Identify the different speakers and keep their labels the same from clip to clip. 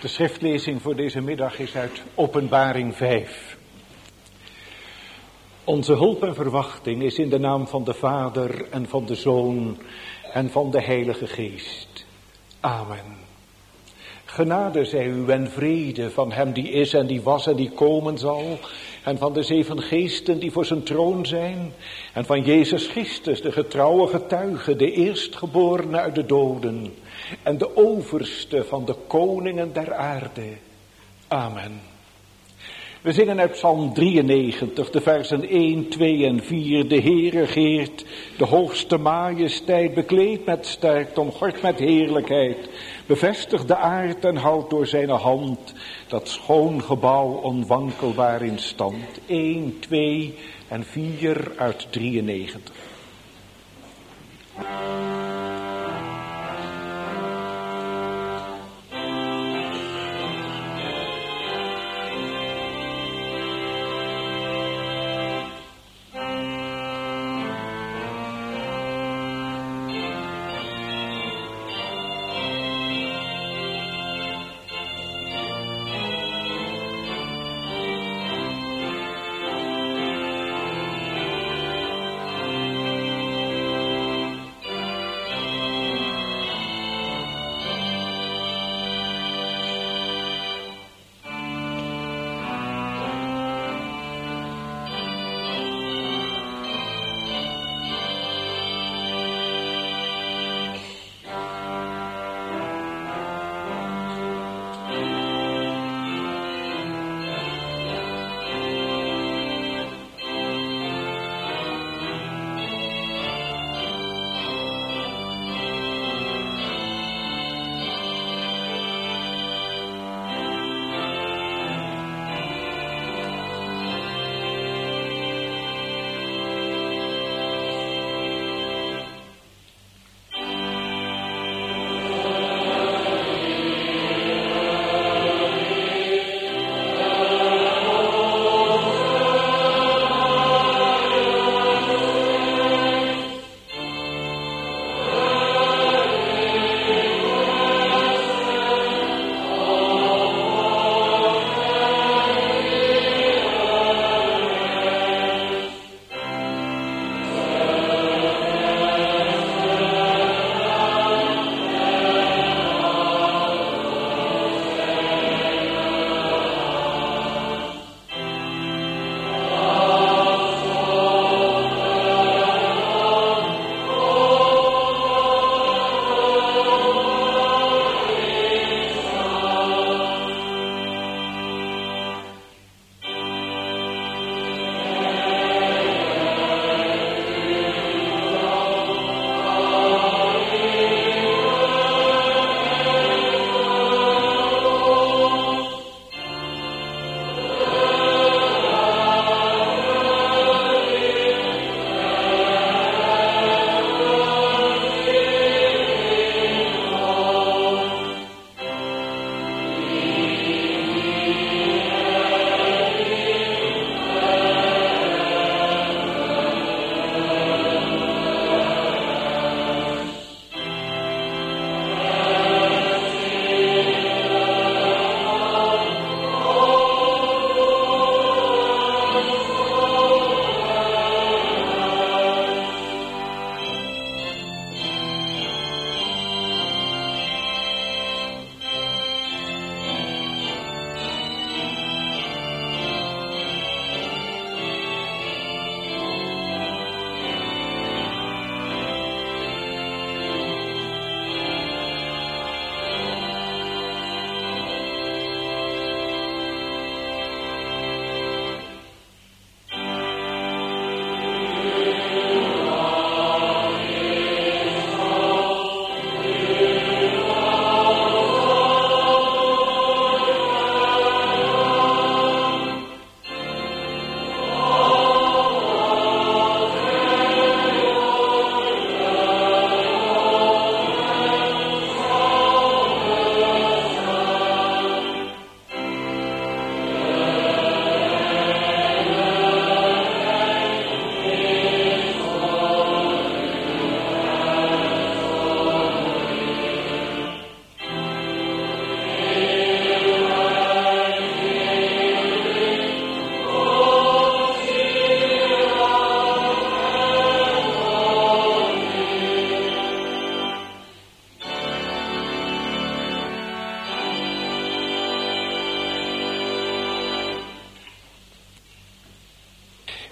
Speaker 1: De schriftlezing voor deze middag is uit Openbaring 5. Onze hulp en verwachting is in de naam van de Vader en van de Zoon en van de Heilige Geest. Amen. Genade zij u en vrede van hem die is en die was en die komen zal, en van de 7 geesten die voor zijn troon zijn, en van Jezus Christus, de getrouwe getuige, de eerstgeborene uit de doden, en de overste van de koningen der aarde. Amen. We zingen uit Psalm 93, de versen 1, 2 en 4. De Heer regeert, de hoogste majesteit, bekleed met sterkte, omgord met heerlijkheid. Bevestigt de aard en houdt door zijn hand dat schoon gebouw onwankelbaar in stand. 1, 2 en 4 uit 93.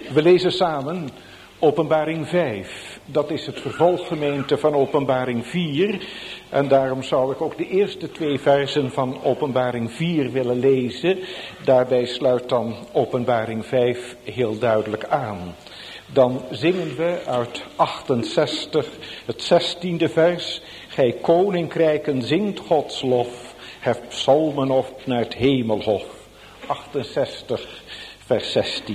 Speaker 1: We lezen samen Openbaring 5. Dat is het vervolggemeente van Openbaring 4. En daarom zou ik ook de eerste 2 versen van Openbaring 4 willen lezen. Daarbij sluit dan Openbaring 5 heel duidelijk aan. Dan zingen we uit 68 het 16e vers. Gij koninkrijken zingt Gods lof, hef psalmen op naar het hemelhof. 68 vers 16.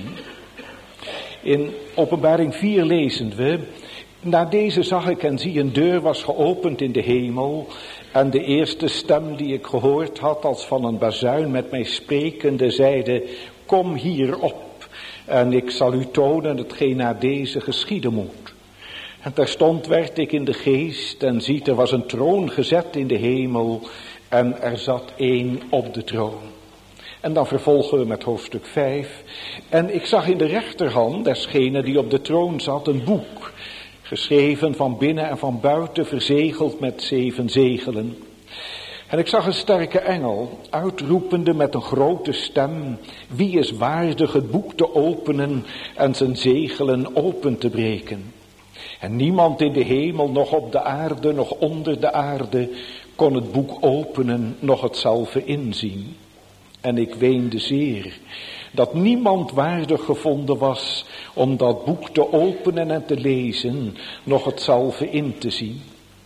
Speaker 1: In Openbaring 4 lezen we: na deze zag ik en zie een deur was geopend in de hemel. En de eerste stem die ik gehoord had als van een bazuin met mij sprekende zeide: kom hier op en ik zal u tonen hetgeen na deze geschieden moet. En terstond werd ik in de geest en ziet er was een troon gezet in de hemel en er zat één op de troon. En dan vervolgen we met hoofdstuk 5. En ik zag in de rechterhand desgene die op de troon zat een boek, geschreven van binnen en van buiten, verzegeld met 7 zegelen. En ik zag een sterke engel, uitroepende met een grote stem: wie is waardig het boek te openen en zijn zegelen open te breken? En niemand in de hemel, nog op de aarde, nog onder de aarde, kon het boek openen, nog hetzelfde inzien. En ik weende zeer, dat niemand waardig gevonden was om dat boek te openen en te lezen, nog hetzelfde in te zien.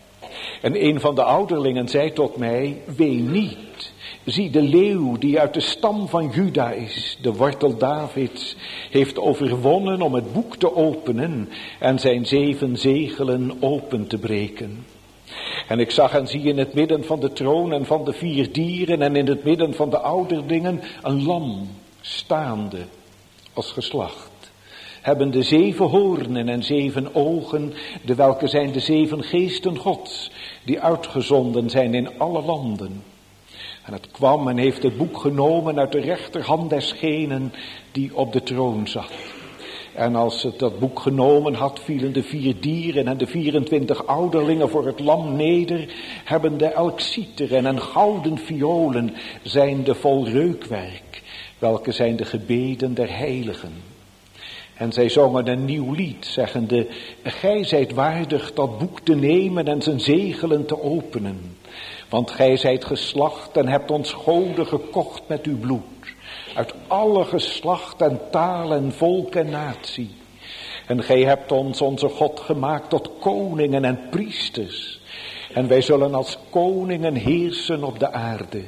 Speaker 1: En een van de ouderlingen zei tot mij: ween niet, zie de leeuw die uit de stam van Juda is, de wortel Davids, heeft overwonnen om het boek te openen en zijn 7 zegelen open te breken. En ik zag en zie in het midden van de troon en van de 4 dieren en in het midden van de ouderlingen een lam staande als geslacht, hebbende 7 hoornen en 7 ogen, de welke zijn de 7 geesten Gods, die uitgezonden zijn in alle landen. En het kwam en heeft het boek genomen uit de rechterhand desgenen die op de troon zat. En als het dat boek genomen had, vielen de 4 dieren en de 24 ouderlingen voor het lam neder, hebbende elk citer en een gouden violen, zijnde vol reukwerk, welke zijn de gebeden der heiligen. En zij zongen een nieuw lied, zeggende: gij zijt waardig dat boek te nemen en zijn zegelen te openen. Want gij zijt geslacht en hebt ons goden gekocht met uw bloed. Uit alle geslacht en taal en volk en natie. En gij hebt ons, onze God, gemaakt tot koningen en priesters. En wij zullen als koningen heersen op de aarde.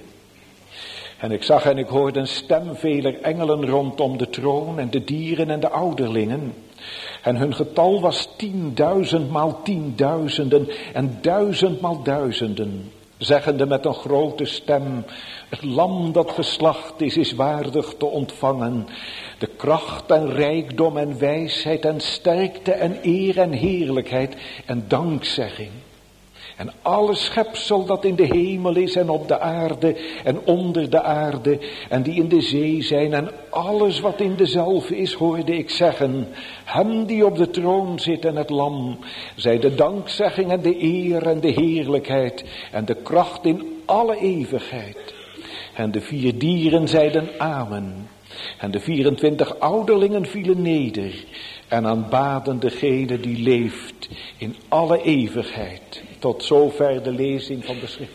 Speaker 1: En ik zag en ik hoorde een stem veler engelen rondom de troon en de dieren en de ouderlingen. En hun getal was 10.000 maal 10.000 en 1000 maal 1000. Zeggende met een grote stem: het lam dat geslacht is waardig te ontvangen de kracht en rijkdom en wijsheid en sterkte en eer en heerlijkheid en dankzegging. En alle schepsel dat in de hemel is en op de aarde en onder de aarde en die in de zee zijn en alles wat in dezelfde is, hoorde ik zeggen: hem die op de troon zit en het lam, zij de dankzegging en de eer en de heerlijkheid en de kracht in alle eeuwigheid. En de 4 dieren zeiden amen. En de 24 ouderlingen vielen neder en aanbaden degene die leeft in alle eeuwigheid. Tot zover de lezing van de schrift.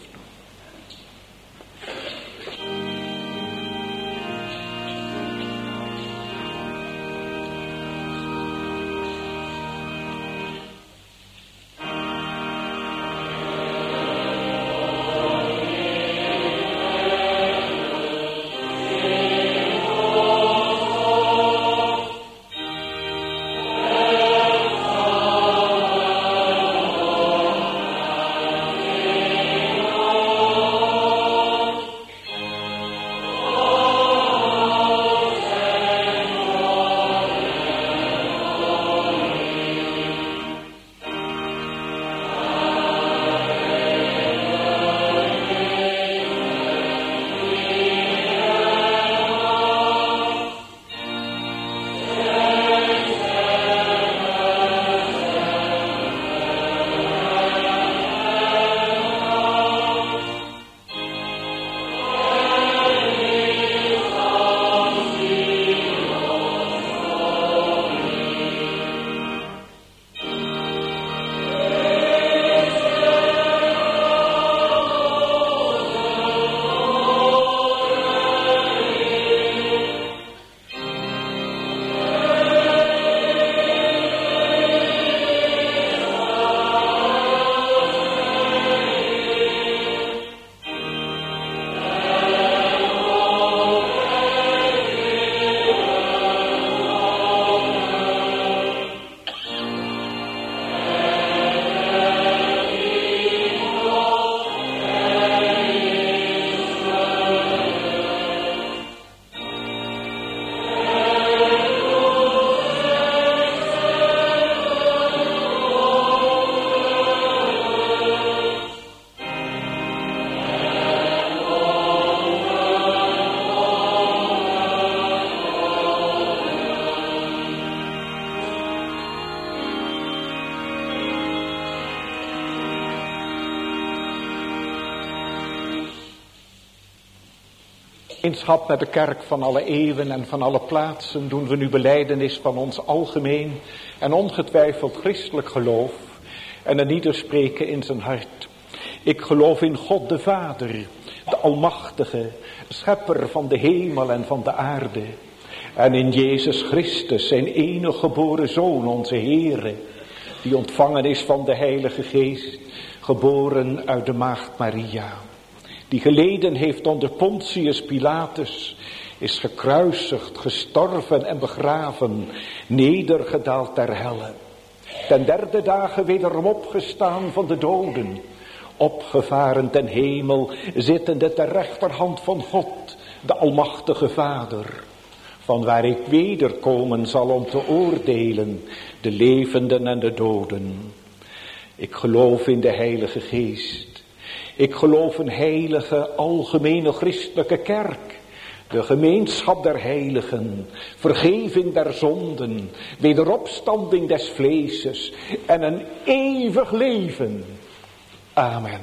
Speaker 1: gemeenschap met de kerk van alle eeuwen en van alle plaatsen doen we nu belijdenis van ons algemeen en ongetwijfeld christelijk geloof en een ieder spreken in zijn hart. Ik geloof in God de Vader, de Almachtige, schepper van de hemel en van de aarde. En in Jezus Christus, zijn enige geboren Zoon, onze Heere, die ontvangen is van de Heilige Geest, geboren uit de Maagd Maria. Die geleden heeft onder Pontius Pilatus, is gekruisigd, gestorven en begraven, nedergedaald ter helle. Ten derde dagen wederom opgestaan van de doden, opgevaren ten hemel, zittende ter rechterhand van God, de Almachtige Vader, van waar ik wederkomen zal om te oordelen de levenden en de doden. Ik geloof in de Heilige Geest. Ik geloof een heilige, algemene christelijke kerk, de gemeenschap der heiligen, vergeving der zonden, wederopstanding des vleeses en een eeuwig leven. Amen.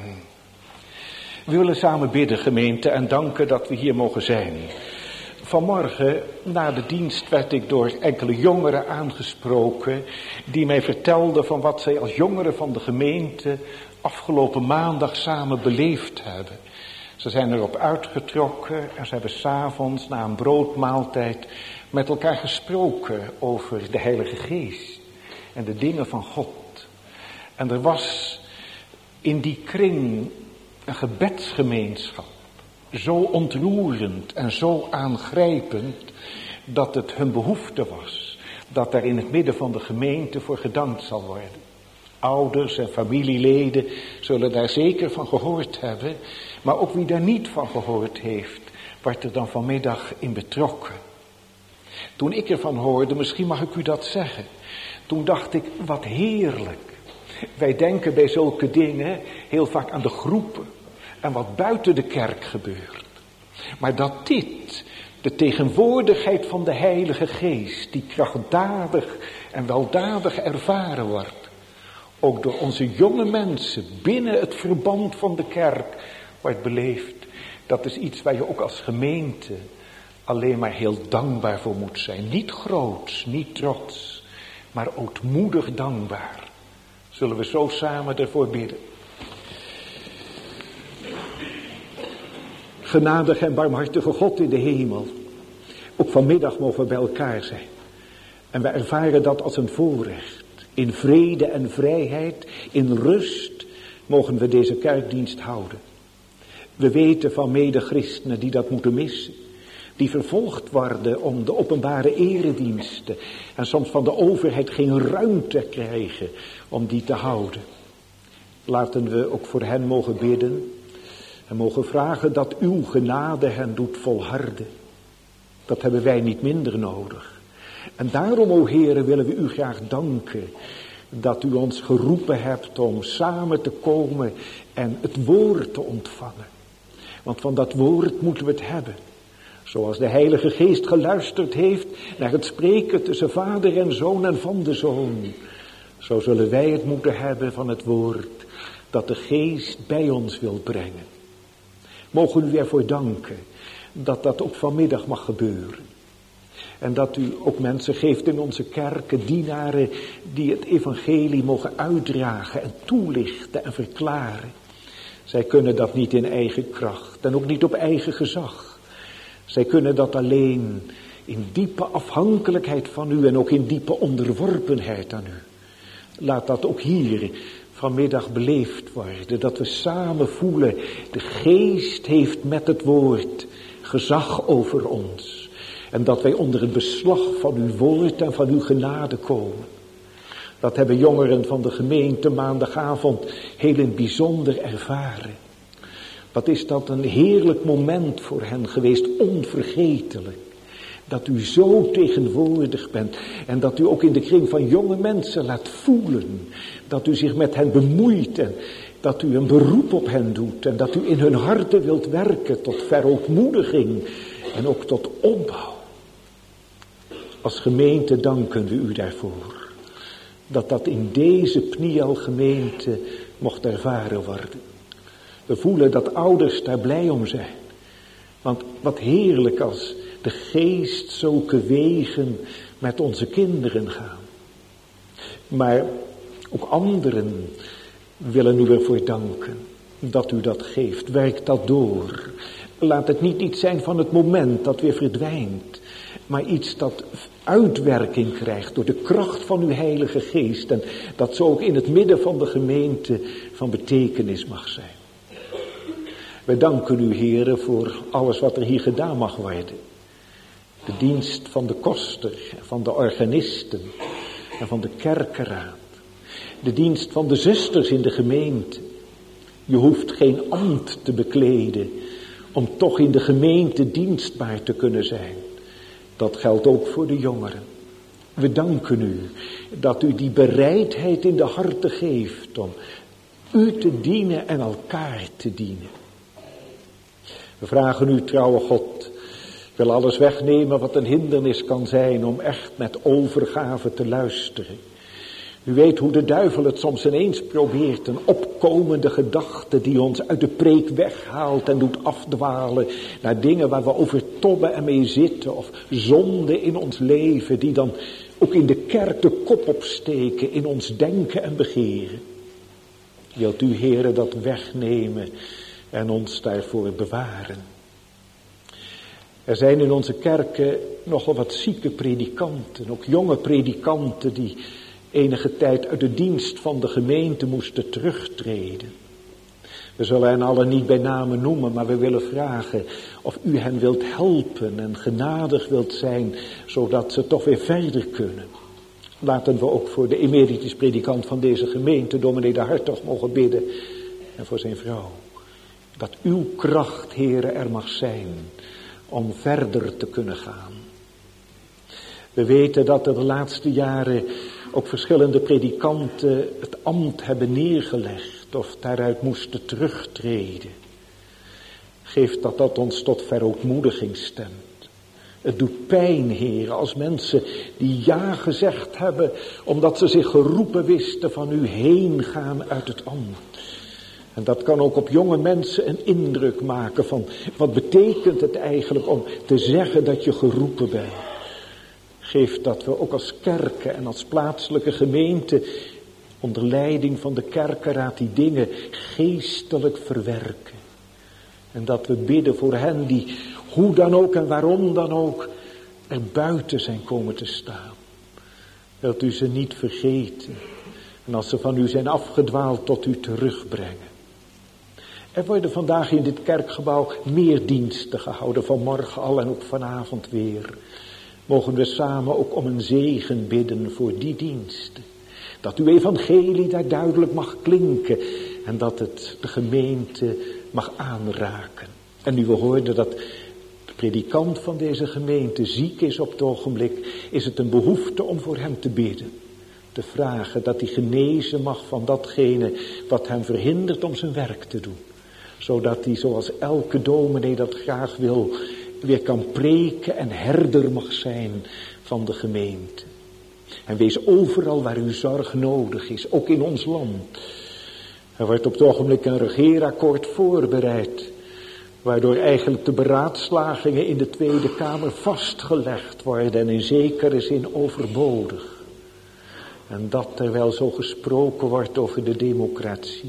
Speaker 1: We willen samen bidden, gemeente, en danken dat we hier mogen zijn. Vanmorgen, na de dienst, werd ik door enkele jongeren aangesproken, die mij vertelden van wat zij als jongeren van de gemeente afgelopen maandag samen beleefd hebben. Ze zijn erop uitgetrokken en ze hebben 's avonds na een broodmaaltijd met elkaar gesproken over de Heilige Geest en de dingen van God. En er was in die kring een gebedsgemeenschap, zo ontroerend en zo aangrijpend, dat het hun behoefte was dat er in het midden van de gemeente voor gedankt zal worden. Ouders en familieleden zullen daar zeker van gehoord hebben, maar ook wie daar niet van gehoord heeft, wordt er dan vanmiddag in betrokken. Toen ik ervan hoorde, misschien mag ik u dat zeggen, toen dacht ik, wat heerlijk. Wij denken bij zulke dingen heel vaak aan de groepen en wat buiten de kerk gebeurt. Maar dat dit, de tegenwoordigheid van de Heilige Geest, die krachtdadig en weldadig ervaren wordt, ook door onze jonge mensen binnen het verband van de kerk wordt beleefd. Dat is iets waar je ook als gemeente alleen maar heel dankbaar voor moet zijn. Niet groots, niet trots, maar ootmoedig dankbaar. Zullen we zo samen ervoor bidden. Genadige en barmhartige God in de hemel. Ook vanmiddag mogen we bij elkaar zijn. En we ervaren dat als een voorrecht. In vrede en vrijheid, in rust, mogen we deze kerkdienst houden. We weten van mede-christenen die dat moeten missen. Die vervolgd worden om de openbare erediensten. En soms van de overheid geen ruimte krijgen om die te houden. Laten we ook voor hen mogen bidden. En mogen vragen dat uw genade hen doet volharden. Dat hebben wij niet minder nodig. En daarom, o Heere, willen we u graag danken dat u ons geroepen hebt om samen te komen en het woord te ontvangen. Want van dat woord moeten we het hebben. Zoals de Heilige Geest geluisterd heeft naar het spreken tussen Vader en Zoon en van de Zoon. Zo zullen wij het moeten hebben van het woord dat de Geest bij ons wil brengen. Mogen u ervoor danken dat dat ook vanmiddag mag gebeuren. En dat u ook mensen geeft in onze kerken, dienaren die het evangelie mogen uitdragen en toelichten en verklaren. Zij kunnen dat niet in eigen kracht en ook niet op eigen gezag. Zij kunnen dat alleen in diepe afhankelijkheid van u en ook in diepe onderworpenheid aan u. Laat dat ook hier vanmiddag beleefd worden, dat we samen voelen, de Geest heeft met het woord gezag over ons. En dat wij onder het beslag van uw woord en van uw genade komen. Dat hebben jongeren van de gemeente maandagavond heel in het bijzonder ervaren. Wat is dat een heerlijk moment voor hen geweest, onvergetelijk. Dat u zo tegenwoordig bent en dat u ook in de kring van jonge mensen laat voelen. Dat u zich met hen bemoeit en dat u een beroep op hen doet. En dat u in hun harten wilt werken tot verootmoediging en ook tot opbouw. Als gemeente danken we u daarvoor. Dat dat in deze Pniel gemeente mocht ervaren worden. We voelen dat ouders daar blij om zijn. Want wat heerlijk als de geest zulke wegen met onze kinderen gaan. Maar ook anderen willen u ervoor danken dat u dat geeft. Werk dat door. Laat het niet iets zijn van het moment dat weer verdwijnt. Maar iets dat uitwerking krijgt door de kracht van uw Heilige Geest. En dat zo ook in het midden van de gemeente van betekenis mag zijn. Wij danken u, Heere, voor alles wat er hier gedaan mag worden. De dienst van de koster, van de organisten en van de kerkenraad. De dienst van de zusters in de gemeente. Je hoeft geen ambt te bekleden om toch in de gemeente dienstbaar te kunnen zijn. Dat geldt ook voor de jongeren. We danken u dat u die bereidheid in de harten geeft om u te dienen en elkaar te dienen. We vragen u, trouwe God, wil alles wegnemen wat een hindernis kan zijn om echt met overgave te luisteren. U weet hoe de duivel het soms ineens probeert, een opkomende gedachte die ons uit de preek weghaalt en doet afdwalen naar dingen waar we over tobben en mee zitten, of zonden in ons leven die dan ook in de kerk de kop opsteken in ons denken en begeren. Wilt u, Heere, dat wegnemen en ons daarvoor bewaren. Er zijn in onze kerken nogal wat zieke predikanten, ook jonge predikanten die enige tijd uit de dienst van de gemeente moesten terugtreden. We zullen hen allen niet bij name noemen, maar we willen vragen of u hen wilt helpen en genadig wilt zijn, zodat ze toch weer verder kunnen. Laten we ook voor de emeritus predikant van deze gemeente, dominee de Hartog, mogen bidden. En voor zijn vrouw. Dat uw kracht, Heere, er mag zijn om verder te kunnen gaan. We weten dat er de laatste jaren ook verschillende predikanten het ambt hebben neergelegd of daaruit moesten terugtreden. Geef dat ons tot verootmoediging stemt. Het doet pijn, Heer, als mensen die ja gezegd hebben, omdat ze zich geroepen wisten van u heen gaan uit het ambt. En dat kan ook op jonge mensen een indruk maken van, wat betekent het eigenlijk om te zeggen dat je geroepen bent. Geef dat we ook als kerken en als plaatselijke gemeente onder leiding van de kerkenraad die dingen geestelijk verwerken. En dat we bidden voor hen die hoe dan ook en waarom dan ook er buiten zijn komen te staan. Wilt u ze niet vergeten en als ze van u zijn afgedwaald tot u terugbrengen. Er worden vandaag in dit kerkgebouw meer diensten gehouden, vanmorgen al en ook vanavond weer. Mogen we samen ook om een zegen bidden voor die diensten. Dat uw evangelie daar duidelijk mag klinken en dat het de gemeente mag aanraken. En nu we hoorden dat de predikant van deze gemeente ziek is op het ogenblik, is het een behoefte om voor hem te bidden. Te vragen dat hij genezen mag van datgene wat hem verhindert om zijn werk te doen. Zodat hij, zoals elke dominee dat graag wil, weer kan preken en herder mag zijn van de gemeente. En wees overal waar uw zorg nodig is, ook in ons land. Er wordt op het ogenblik een regeerakkoord voorbereid, waardoor eigenlijk de beraadslagingen in de Tweede Kamer vastgelegd worden en in zekere zin overbodig. En dat terwijl zo gesproken wordt over de democratie.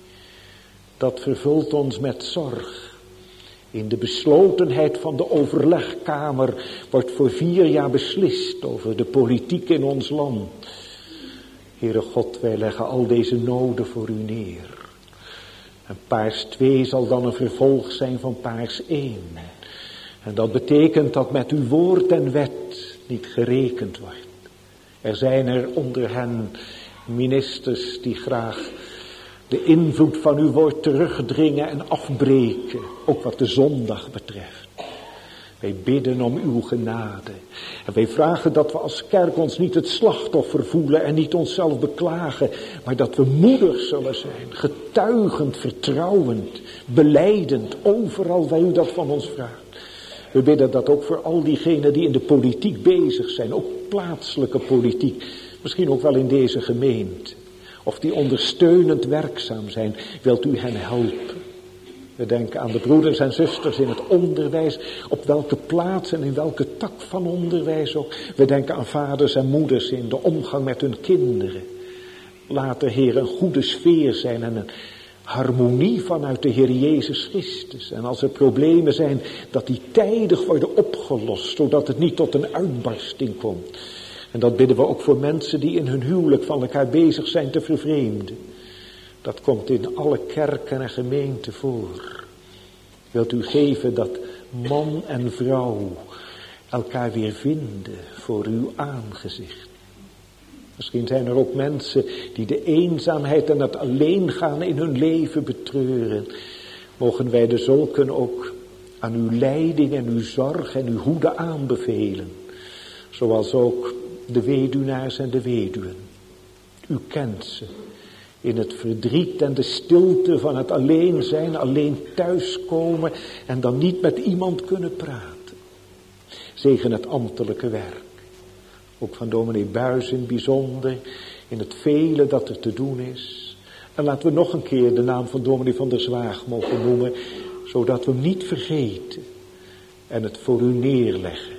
Speaker 1: Dat vervult ons met zorg. In de beslotenheid van de overlegkamer wordt voor 4 jaar beslist over de politiek in ons land. Heere God, wij leggen al deze noden voor u neer. En Paars 2 zal dan een vervolg zijn van Paars 1. En dat betekent dat met uw woord en wet niet gerekend wordt. Er zijn er onder hen ministers die graag de invloed van uw woord terugdringen en afbreken, ook wat de zondag betreft. Wij bidden om uw genade. En wij vragen dat we als kerk ons niet het slachtoffer voelen en niet onszelf beklagen, maar dat we moedig zullen zijn, getuigend, vertrouwend, belijdend, overal waar u dat van ons vraagt. We bidden dat ook voor al diegenen die in de politiek bezig zijn, ook plaatselijke politiek, misschien ook wel in deze gemeente. Of die ondersteunend werkzaam zijn, wilt u hen helpen. We denken aan de broeders en zusters in het onderwijs, op welke plaats en in welke tak van onderwijs ook. We denken aan vaders en moeders in de omgang met hun kinderen. Laat er, Heer, een goede sfeer zijn en een harmonie vanuit de Heer Jezus Christus. En als er problemen zijn, dat die tijdig worden opgelost, zodat het niet tot een uitbarsting komt. En dat bidden we ook voor mensen die in hun huwelijk van elkaar bezig zijn te vervreemden. Dat komt in alle kerken en gemeenten voor. Wilt u geven dat man en vrouw elkaar weer vinden voor uw aangezicht. Misschien zijn er ook mensen die de eenzaamheid en het alleen gaan in hun leven betreuren. Mogen wij de zulken ook aan uw leiding en uw zorg en uw hoede aanbevelen. Zoals ook de weduwnaars en de weduwen. U kent ze. In het verdriet en de stilte van het alleen zijn, alleen thuiskomen en dan niet met iemand kunnen praten. Zegen het ambtelijke werk. Ook van dominee Buijs in het bijzonder, in het vele dat er te doen is. En laten we nog een keer de naam van dominee van der Zwaag mogen noemen, zodat we hem niet vergeten en het voor u neerleggen.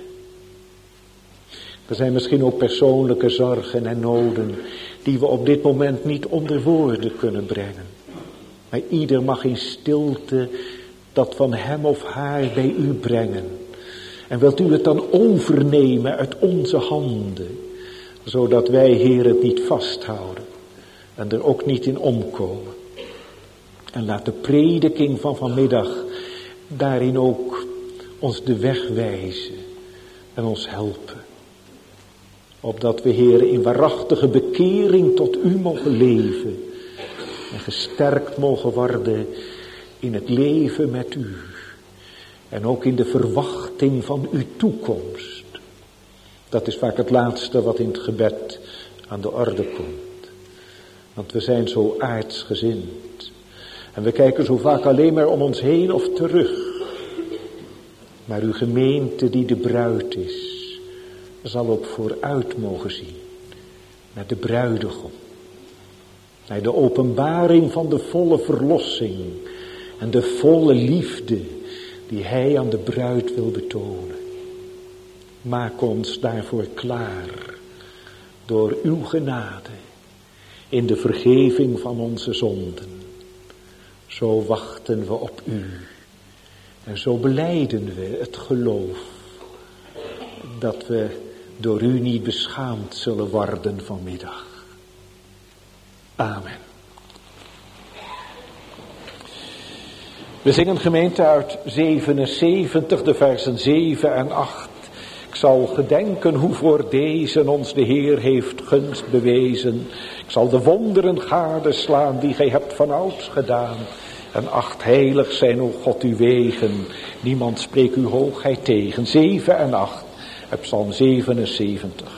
Speaker 1: Er zijn misschien ook persoonlijke zorgen en noden die we op dit moment niet onder woorden kunnen brengen. Maar ieder mag in stilte dat van hem of haar bij u brengen. En wilt u het dan overnemen uit onze handen, zodat wij, Heer, het niet vasthouden en er ook niet in omkomen. En laat de prediking van vanmiddag daarin ook ons de weg wijzen en ons helpen. Opdat we, Heer, in waarachtige bekering tot u mogen leven. En gesterkt mogen worden in het leven met u. En ook in de verwachting van uw toekomst. Dat is vaak het laatste wat in het gebed aan de orde komt. Want we zijn zo aardsgezind. En we kijken zo vaak alleen maar om ons heen of terug. Maar uw gemeente die de bruid is, zal ook vooruit mogen zien naar de bruidegom. Naar de openbaring van de volle verlossing en de volle liefde die hij aan de bruid wil betonen. Maak ons daarvoor klaar door uw genade in de vergeving van onze zonden. Zo wachten we op u en zo belijden we het geloof dat we door u niet beschaamd zullen worden vanmiddag. Amen. We zingen gemeente uit 77, de versen 7 en 8. Ik zal gedenken hoe voor deze ons de Heer heeft gunst bewezen. Ik zal de wonderen gadeslaan die gij hebt vanouds gedaan. En 8, heilig zijn, o God, uw wegen. Niemand spreekt uw hoogheid tegen. 7 en 8. Psalm 77.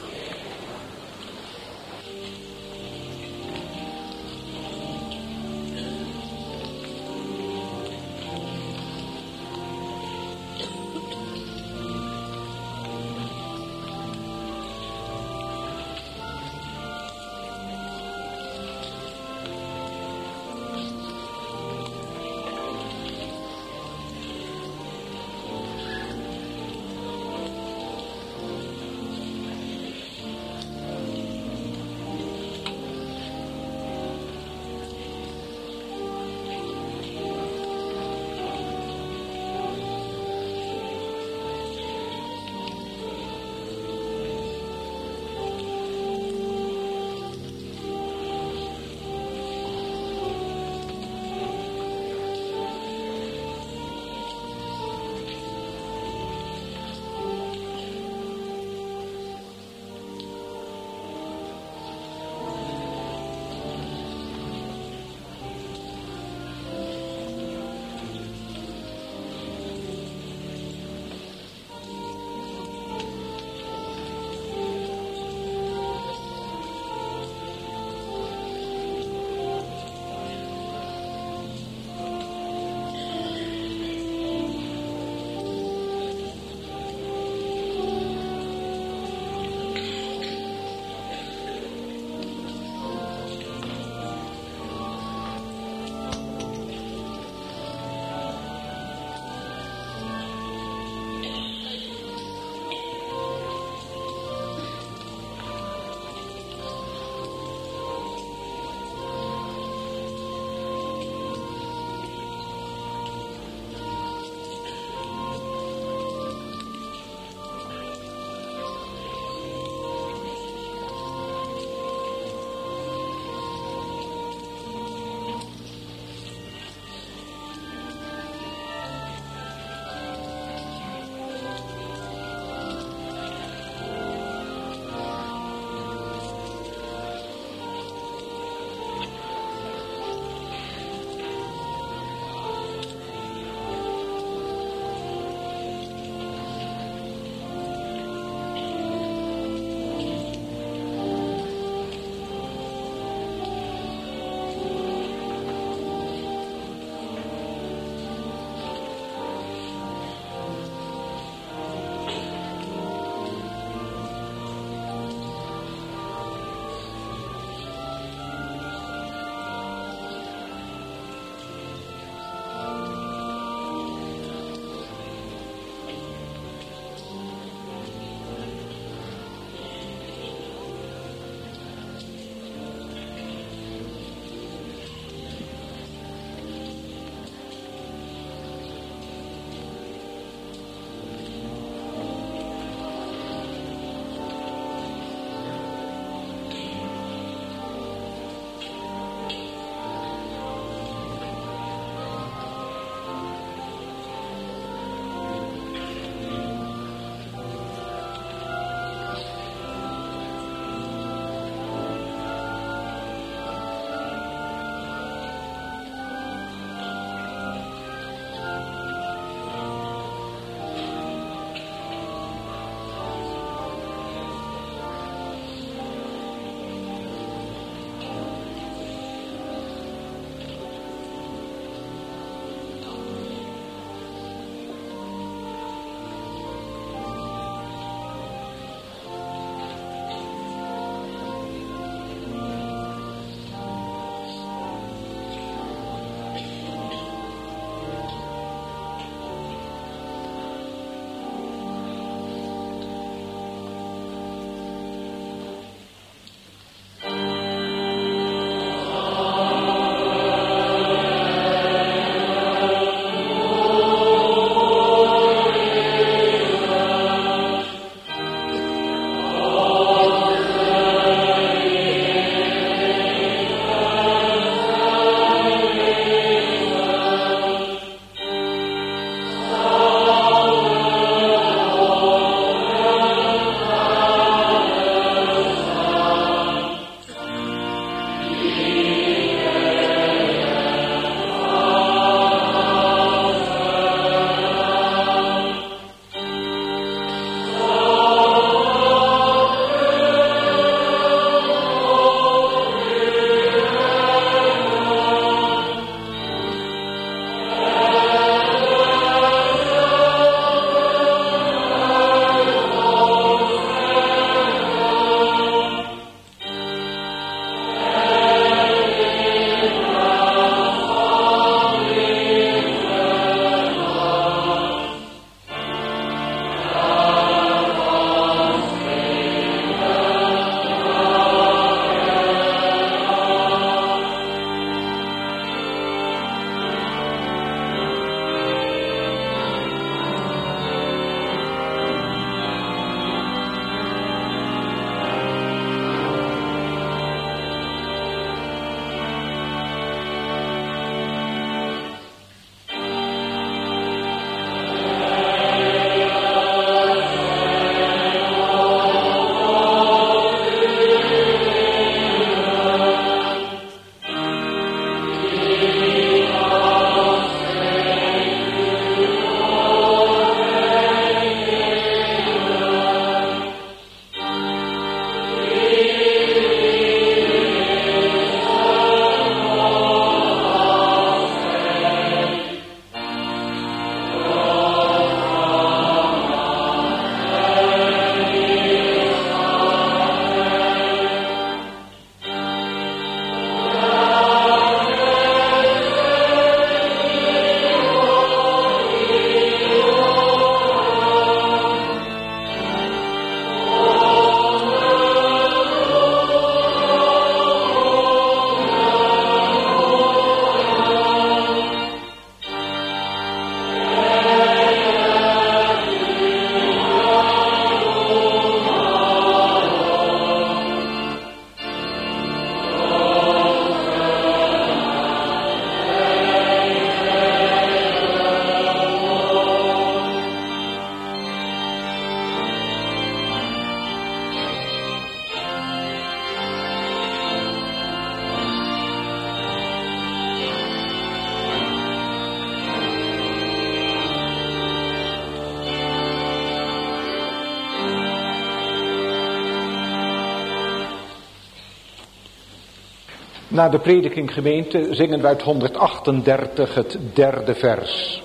Speaker 1: Na de prediking gemeente zingen we uit 138 het 3e vers.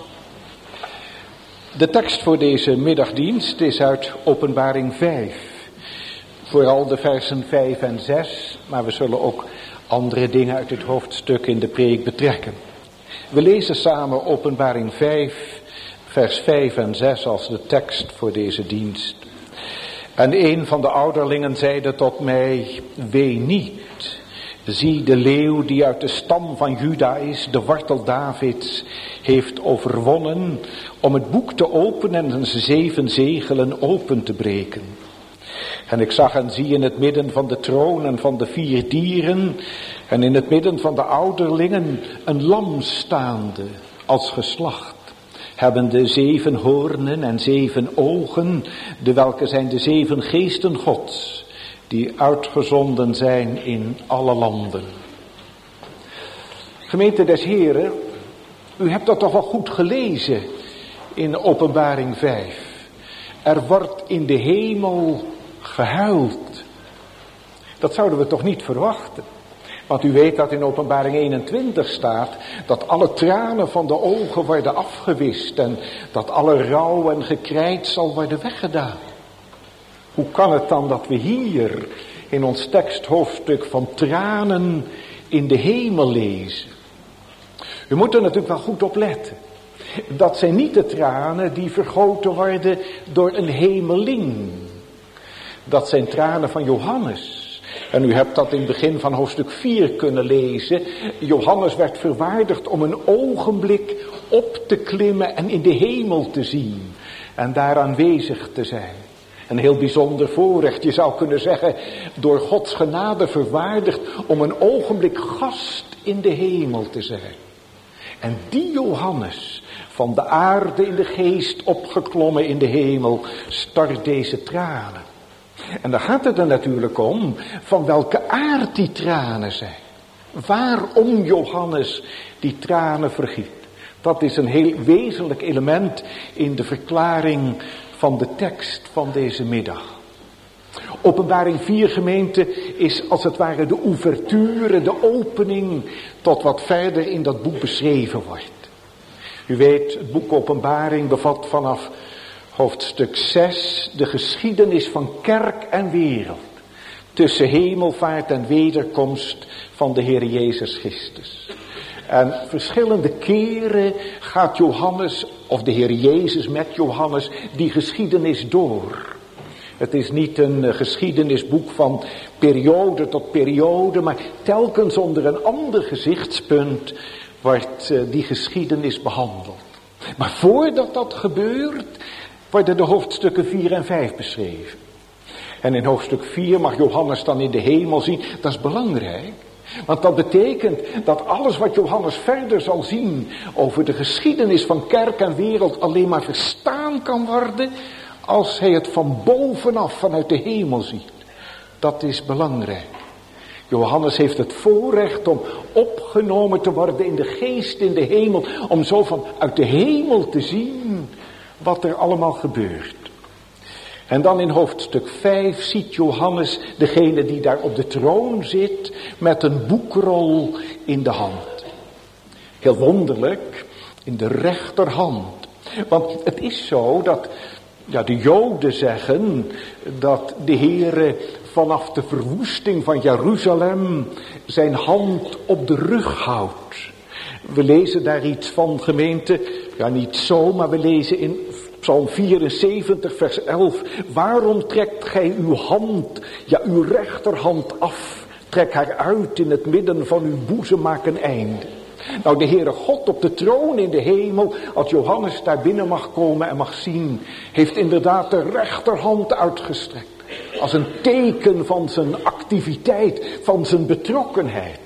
Speaker 1: De tekst voor deze middagdienst is uit Openbaring 5. Vooral de versen 5 en 6, maar we zullen ook andere dingen uit het hoofdstuk in de preek betrekken. We lezen samen Openbaring 5, vers 5 en 6 als de tekst voor deze dienst. En een van de ouderlingen zeide tot mij, wee niet. Zie, de leeuw die uit de stam van Juda is, de wortel Davids, heeft overwonnen om het boek te openen en zijn 7 zegelen open te breken. En ik zag en zie in het midden van de troon en van de 4 dieren en in het midden van de ouderlingen een lam staande als geslacht, hebbende 7 hoornen en 7 ogen, de welke zijn de 7 geesten Gods, die uitgezonden zijn in alle landen. Gemeente des Heren, u hebt dat toch wel goed gelezen in Openbaring 5. Er wordt in de hemel gehuild. Dat zouden we toch niet verwachten. Want u weet dat in Openbaring 21 staat dat alle tranen van de ogen worden afgewist en dat alle rouw en gekrijt zal worden weggedaan. Hoe kan het dan dat we hier in ons teksthoofdstuk van tranen in de hemel lezen? U moet er natuurlijk wel goed op letten. Dat zijn niet de tranen die vergoten worden door een hemeling. Dat zijn tranen van Johannes. En u hebt dat in het begin van hoofdstuk 4 kunnen lezen. Johannes werd verwaardigd om een ogenblik op te klimmen en in de hemel te zien. En daar aanwezig te zijn. Een heel bijzonder voorrecht, je zou kunnen zeggen, door Gods genade verwaardigd om een ogenblik gast in de hemel te zijn. En die Johannes, van de aarde in de geest opgeklommen in de hemel, start deze tranen. En dan gaat het er natuurlijk om van welke aard die tranen zijn. Waarom Johannes die tranen vergiet. Dat is een heel wezenlijk element in de verklaring van de tekst van deze middag. Openbaring 4 gemeente is als het ware de ouverture, de opening tot wat verder in dat boek beschreven wordt. U weet, het boek Openbaring bevat vanaf hoofdstuk 6 de geschiedenis van kerk en wereld. Tussen hemelvaart en wederkomst van de Heer Jezus Christus. En verschillende keren gaat Johannes, of de Heer Jezus met Johannes, die geschiedenis door. Het is niet een geschiedenisboek van periode tot periode, maar telkens onder een ander gezichtspunt wordt die geschiedenis behandeld. Maar voordat dat gebeurt, worden de hoofdstukken 4 en 5 beschreven. En in hoofdstuk 4 mag Johannes dan in de hemel zien. Dat is belangrijk. Want dat betekent dat alles wat Johannes verder zal zien over de geschiedenis van kerk en wereld alleen maar verstaan kan worden als hij het van bovenaf vanuit de hemel ziet. Dat is belangrijk. Johannes heeft het voorrecht om opgenomen te worden in de geest in de hemel, om zo van uit de hemel te zien wat er allemaal gebeurt. En dan in hoofdstuk 5 ziet Johannes degene die daar op de troon zit met een boekrol in de hand. Heel wonderlijk, in de rechterhand. Want het is zo dat de Joden zeggen dat de Heere vanaf de verwoesting van Jeruzalem zijn hand op de rug houdt. We lezen daar iets van, gemeente, niet zo, maar we lezen in Psalm 74 vers 11. Waarom trekt gij uw hand, uw rechterhand af? Trek haar uit in het midden van uw boezem, maak een einde. Nou, de Heere God op de troon in de hemel, als Johannes daar binnen mag komen en mag zien, heeft inderdaad de rechterhand uitgestrekt. Als een teken van zijn activiteit, van zijn betrokkenheid.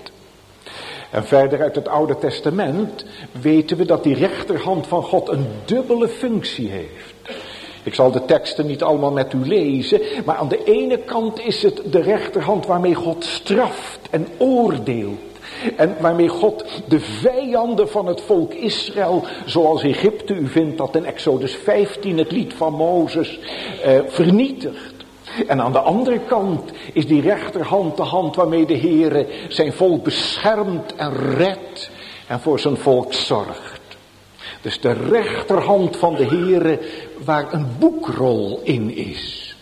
Speaker 1: En verder uit het Oude Testament weten we dat die rechterhand van God een dubbele functie heeft. Ik zal de teksten niet allemaal met u lezen, maar aan de ene kant is het de rechterhand waarmee God straft en oordeelt. En waarmee God de vijanden van het volk Israël, zoals Egypte, u vindt dat in Exodus 15, het lied van Mozes, vernietigt. En aan de andere kant is die rechterhand de hand waarmee de Heere zijn volk beschermt en redt en voor zijn volk zorgt. Dus de rechterhand van de Heere waar een boekrol in is.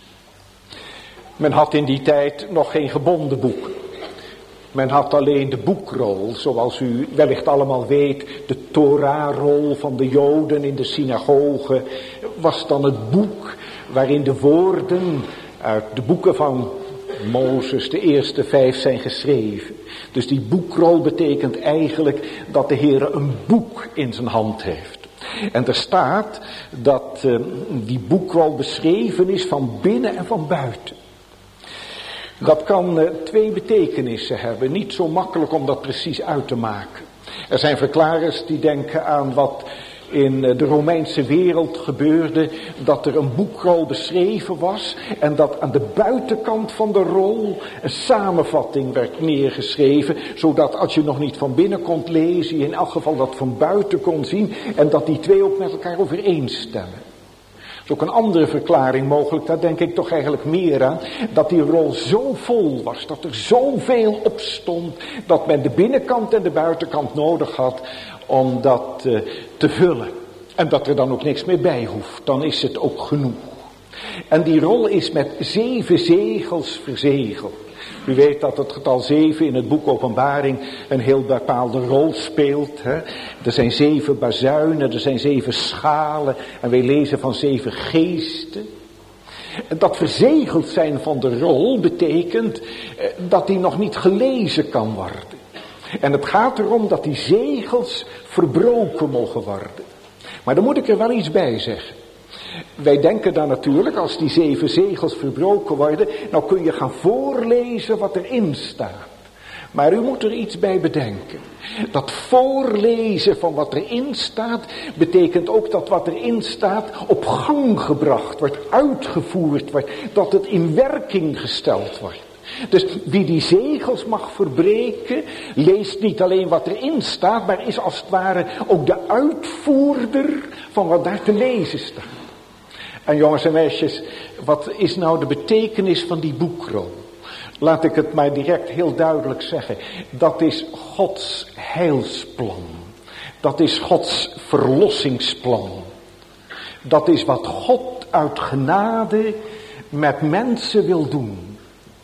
Speaker 1: Men had in die tijd nog geen gebonden boek. Men had alleen de boekrol, zoals u wellicht allemaal weet, de Torahrol van de Joden in de synagoge, was dan het boek waarin de woorden uit de boeken van Mozes, de eerste 5, zijn geschreven. Dus die boekrol betekent eigenlijk dat de Heer een boek in zijn hand heeft. En er staat dat die boekrol beschreven is van binnen en van buiten. Dat kan 2 betekenissen hebben. Niet zo makkelijk om dat precies uit te maken. Er zijn verklaarders die denken aan wat in de Romeinse wereld gebeurde. Dat er een boekrol beschreven was. En dat aan de buitenkant van de rol een samenvatting werd neergeschreven. Zodat als je nog niet van binnen kon lezen, je in elk geval dat van buiten kon zien. En dat die 2 ook met elkaar overeenstemmen. Dat is ook een andere verklaring mogelijk, daar denk ik toch eigenlijk meer aan. Dat die rol zo vol was, dat er zoveel op stond, dat men de binnenkant en de buitenkant nodig had om dat te vullen. En dat er dan ook niks meer bij hoeft, dan is het ook genoeg. En die rol is met 7 zegels verzegeld. U weet dat het getal 7 in het boek Openbaring een heel bepaalde rol speelt. Hè? Er zijn 7 bazuinen, er zijn 7 schalen en wij lezen van 7 geesten. En dat verzegeld zijn van de rol betekent dat die nog niet gelezen kan worden. En het gaat erom dat die zegels verbroken mogen worden. Maar dan moet ik er wel iets bij zeggen. Wij denken dan natuurlijk, als die 7 zegels verbroken worden, nou kun je gaan voorlezen wat erin staat. Maar u moet er iets bij bedenken. Dat voorlezen van wat erin staat, betekent ook dat wat erin staat op gang gebracht wordt, uitgevoerd wordt, dat het in werking gesteld wordt. Dus wie die zegels mag verbreken, leest niet alleen wat erin staat, maar is als het ware ook de uitvoerder van wat daar te lezen staat. En jongens en meisjes, wat is nou de betekenis van die boekrol? Laat ik het maar direct heel duidelijk zeggen. Dat is Gods heilsplan. Dat is Gods verlossingsplan. Dat is wat God uit genade met mensen wil doen.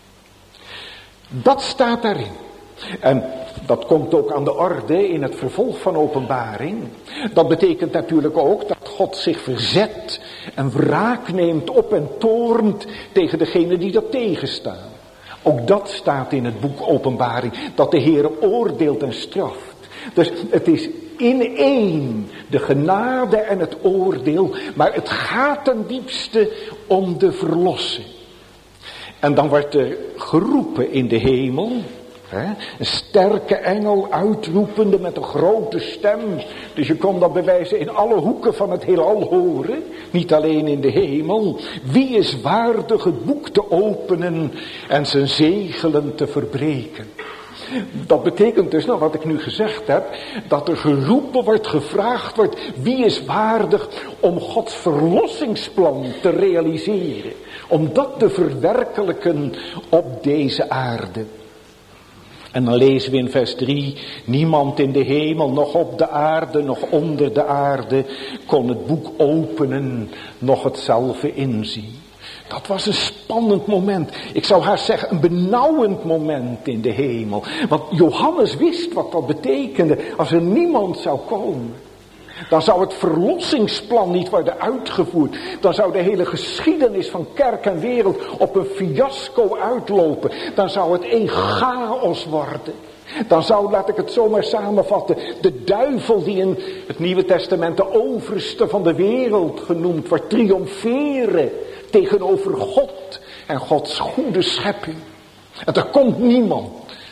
Speaker 1: Dat staat daarin. En dat komt ook aan de orde in het vervolg van Openbaring. Dat betekent natuurlijk ook dat God zich verzet en wraak neemt op en toornt tegen degene die dat tegenstaan. Ook dat staat in het boek Openbaring, dat de Heer oordeelt en straft. Dus het is in één de genade en het oordeel, maar het gaat ten diepste om de verlossing. En dan wordt er geroepen in de hemel. Een sterke engel uitroepende met een grote stem. Dus je kon dat bewijzen in alle hoeken van het heelal horen. Niet alleen in de hemel. Wie is waardig het boek te openen en zijn zegelen te verbreken? Dat betekent dus, nou wat ik nu gezegd heb, dat er geroepen wordt, gevraagd wordt, wie is waardig om Gods verlossingsplan te realiseren. Om dat te verwerkelijken op deze aarde. En dan lezen we in vers 3, niemand in de hemel, nog op de aarde, nog onder de aarde, kon het boek openen, nog hetzelfde inzien. Dat was een spannend moment. Ik zou haast zeggen, een benauwend moment in de hemel. Want Johannes wist wat dat betekende als er niemand zou komen. Dan zou het verlossingsplan niet worden uitgevoerd. Dan zou de hele geschiedenis van kerk en wereld op een fiasco uitlopen. Dan zou het een chaos worden. Dan zou, laat ik het zomaar samenvatten, de duivel die in het Nieuwe Testament de overste van de wereld genoemd wordt, triomferen tegenover God en Gods goede schepping. En er komt niemand.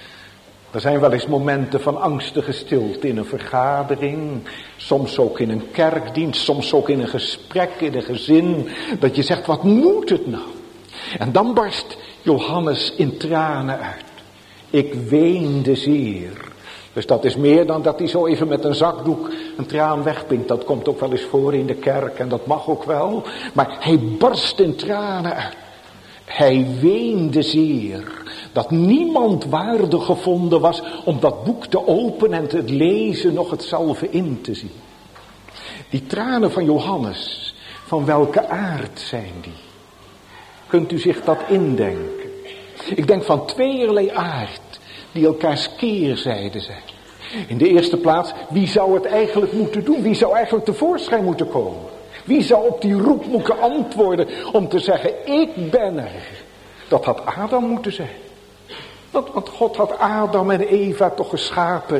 Speaker 1: Er zijn wel eens momenten van angstige stilte in een vergadering, soms ook in een kerkdienst, soms ook in een gesprek, in een gezin, dat je zegt, wat moet het nou? En dan barst Johannes in tranen uit. Ik weende zeer. Dus dat is meer dan dat hij zo even met een zakdoek een traan wegpinkt. Dat komt ook wel eens voor in de kerk en dat mag ook wel. Maar hij barst in tranen uit. Hij weende zeer dat niemand waardig gevonden was om dat boek te openen en te lezen, nog hetzelfde in te zien. Die tranen van Johannes, van welke aard zijn die? Kunt u zich dat indenken? Ik denk van tweeërlei aard die elkaars keerzijde zijn. In de eerste plaats, wie zou het eigenlijk moeten doen? Wie zou eigenlijk tevoorschijn moeten komen? Wie zou op die roep moeten antwoorden om te zeggen, ik ben er? Dat had Adam moeten zijn. Want God had Adam en Eva toch geschapen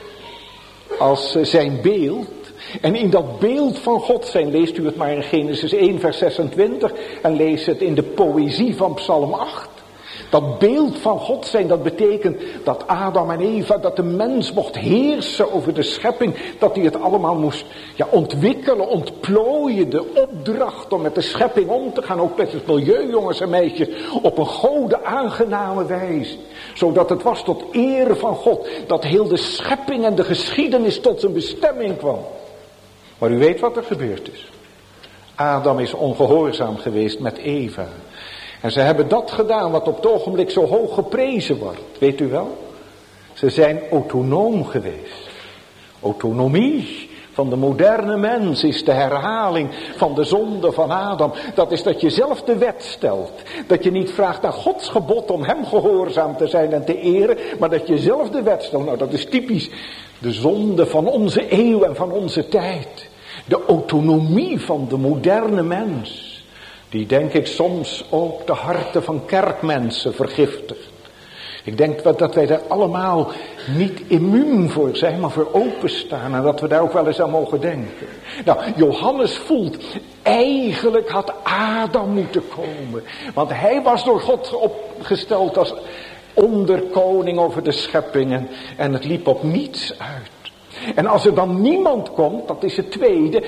Speaker 1: als zijn beeld. En in dat beeld van God zijn, leest u het maar in Genesis 1 vers 26 en lees het in de poëzie van Psalm 8. Dat beeld van God zijn, dat betekent dat Adam en Eva, dat de mens mocht heersen over de schepping. Dat hij het allemaal moest ontwikkelen, ontplooien. De opdracht om met de schepping om te gaan, ook met het milieu, jongens en meisjes, op een gode aangename wijze. Zodat het was tot eer van God, dat heel de schepping en de geschiedenis tot zijn bestemming kwam. Maar u weet wat er gebeurd is. Adam is ongehoorzaam geweest met Eva. En ze hebben dat gedaan wat op het ogenblik zo hoog geprezen wordt. Weet u wel? Ze zijn autonoom geweest. Autonomie van de moderne mens is de herhaling van de zonde van Adam. Dat is dat je zelf de wet stelt. Dat je niet vraagt naar Gods gebod om hem gehoorzaam te zijn en te eren. Maar dat je zelf de wet stelt. Nou, dat is typisch de zonde van onze eeuw en van onze tijd. De autonomie van de moderne mens. Die denk ik soms ook de harten van kerkmensen vergiftigt. Ik denk dat wij daar allemaal niet immuun voor zijn, maar voor openstaan. En dat we daar ook wel eens aan mogen denken. Nou, Johannes voelt, eigenlijk had Adam moeten komen. Want hij was door God opgesteld als onderkoning over de scheppingen. En het liep op niets uit. En als er dan niemand komt, dat is het tweede.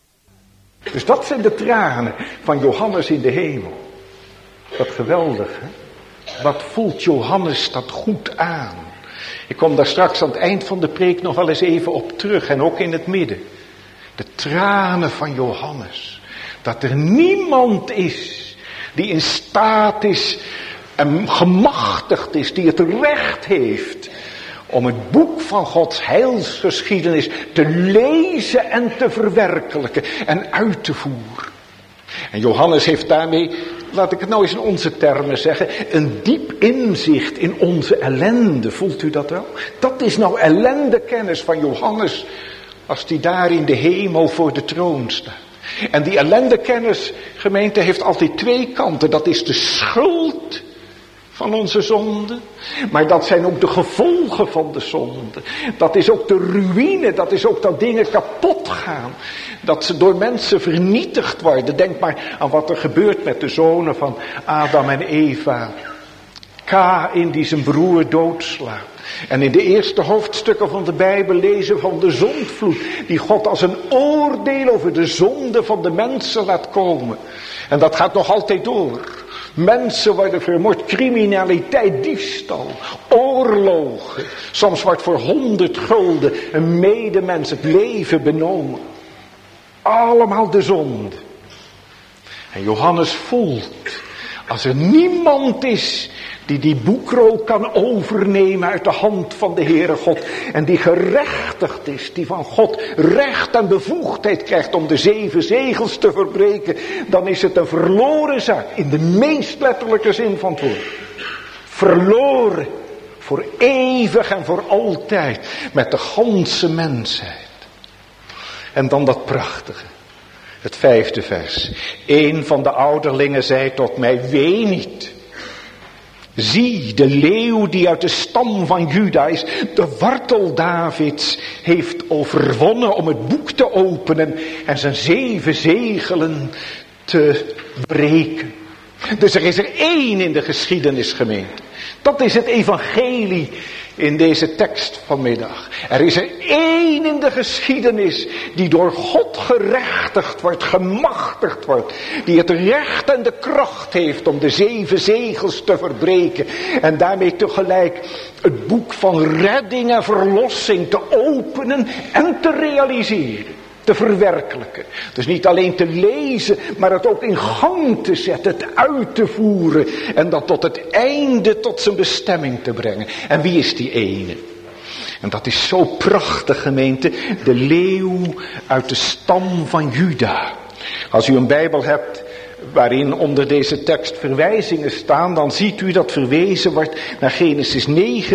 Speaker 1: Dus dat zijn de tranen van Johannes in de hemel. Wat geweldig, hè? Wat voelt Johannes dat goed aan? Ik kom daar straks aan het eind van de preek nog wel eens even op terug. En ook in het midden. De tranen van Johannes. Dat er niemand is die in staat is en gemachtigd is. Die het recht heeft om het boek van Gods heilsgeschiedenis te lezen en te verwerkelijken en uit te voeren. En Johannes heeft daarmee, laat ik het nou eens in onze termen zeggen, een diep inzicht in onze ellende. Voelt u dat wel? Dat is nou ellendekennis van Johannes als die daar in de hemel voor de troon staat. En die ellendekennis, gemeente, heeft altijd twee kanten. Dat is de schuld van onze zonde. Maar dat zijn ook de gevolgen van de zonde. Dat is ook de ruïne. Dat is ook dat dingen kapot gaan. Dat ze door mensen vernietigd worden. Denk maar aan wat er gebeurt met de zonen van Adam en Eva. Kaïn die zijn broer doodslaat. En in de eerste hoofdstukken van de Bijbel lezen van de zondvloed. Die God als een oordeel over de zonde van de mensen laat komen. En dat gaat nog altijd door. Mensen worden vermoord, criminaliteit, diefstal, oorlogen. Soms wordt voor 100 gulden een medemens het leven benomen. Allemaal de zonde. En Johannes voelt, als er niemand is die boekrol kan overnemen uit de hand van de Heere God. En die gerechtigd is, die van God recht en bevoegdheid krijgt om de 7 zegels te verbreken. Dan is het een verloren zaak, in de meest letterlijke zin van het woord. Verloren, voor eeuwig en voor altijd, met de ganse mensheid. En dan dat prachtige, het 5e vers. Een van de ouderlingen zei tot mij, wee niet. Zie, de leeuw die uit de stam van Juda is, de wortel Davids, heeft overwonnen om het boek te openen en zijn 7 zegelen te breken. Dus er is er 1 in de geschiedenis, gemeente. Dat is het evangelie in deze tekst vanmiddag. Er is er 1 in de geschiedenis die door God gerechtigd wordt, gemachtigd wordt. Die het recht en de kracht heeft om de 7 zegels te verbreken. En daarmee tegelijk het boek van redding en verlossing te openen en te realiseren. te verwerkelijken. Dus niet alleen te lezen, maar het ook in gang te zetten, het uit te voeren. En dat tot het einde, tot zijn bestemming te brengen. En wie is die ene? En dat is zo prachtig, gemeente. De leeuw uit de stam van Juda. Als u een Bijbel hebt waarin onder deze tekst verwijzingen staan, dan ziet u dat verwezen wordt naar Genesis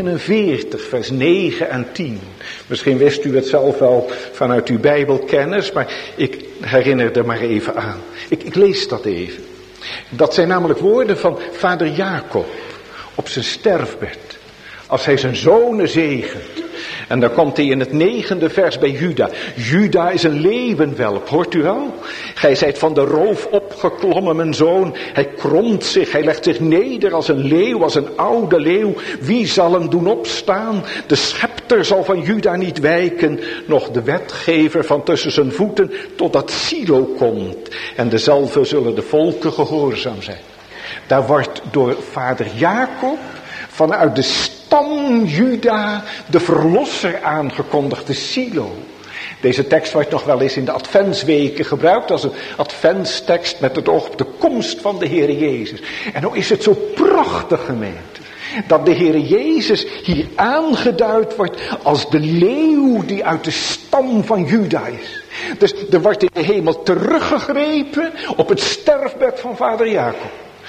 Speaker 1: 49, vers 9 en 10. Misschien wist u het zelf wel vanuit uw Bijbelkennis, maar ik herinner er maar even aan. Ik lees dat even. Dat zijn namelijk woorden van vader Jacob op zijn sterfbed. Als hij zijn zonen zegent. En dan komt hij in het 9e vers bij Juda. Juda is een leeuwenwelp, hoort u wel? Gij zijt van de roof opgeklommen, mijn zoon. Hij kromt zich, hij legt zich neder als een leeuw, als een oude leeuw. Wie zal hem doen opstaan? De schepter zal van Juda niet wijken, noch de wetgever van tussen zijn voeten, totdat Silo komt. En dezelfde zullen de volken gehoorzaam zijn. Daar wordt door vader Jacob vanuit de stam Juda de verlosser aangekondigd, de Silo. Deze tekst wordt nog wel eens in de adventsweken gebruikt als een adventstekst met het oog op de komst van de Heer Jezus. En nou is het zo prachtig, gemeente, dat de Heer Jezus hier aangeduid wordt als de leeuw die uit de stam van Juda is. Dus er wordt in de hemel teruggegrepen op het sterfbed van vader Jacob.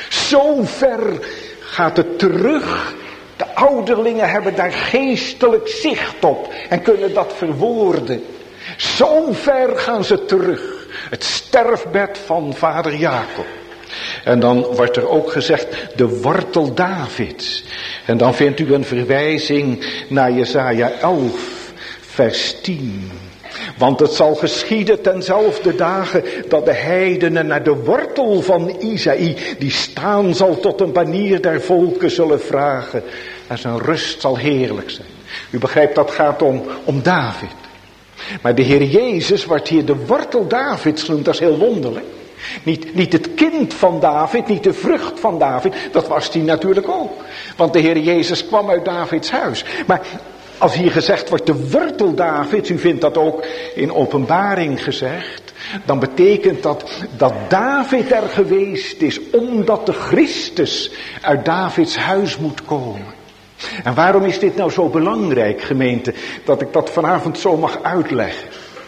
Speaker 1: Zo ver gaat het terug. De ouderlingen hebben daar geestelijk zicht op en kunnen dat verwoorden. Zo ver gaan ze terug. Het sterfbed van vader Jacob. En dan wordt er ook gezegd de wortel Davids. En dan vindt u een verwijzing naar Jesaja 11 vers 10. Want het zal geschieden tenzelfde dagen dat de heidenen naar de wortel van Isaïe, die staan zal tot een banier der volken, zullen vragen. En zijn rust zal heerlijk zijn. U begrijpt, dat gaat om David. Maar de Heer Jezus wordt hier de wortel Davids genoemd. Dat is heel wonderlijk. Niet het kind van David, niet de vrucht van David. Dat was hij natuurlijk ook. Want de Heer Jezus kwam uit Davids huis. Maar als hier gezegd wordt de wortel Davids, u vindt dat ook in Openbaring gezegd, dan betekent dat David er geweest is omdat de Christus uit Davids huis moet komen. En waarom is dit nou zo belangrijk, gemeente, dat ik dat vanavond zo mag uitleggen?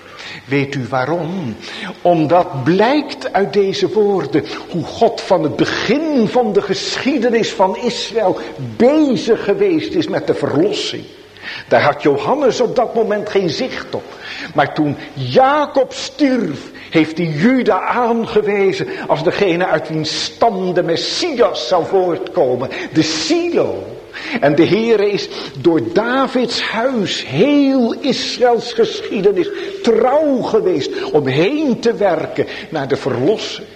Speaker 1: Weet u waarom? Omdat blijkt uit deze woorden hoe God van het begin van de geschiedenis van Israël bezig geweest is met de verlossing. Daar had Johannes op dat moment geen zicht op. Maar toen Jacob stierf, heeft hij Juda aangewezen als degene uit wiens stam de Messias zou voortkomen. De Silo. En de Heere is door Davids huis heel Israëls geschiedenis trouw geweest om heen te werken naar de verlossing.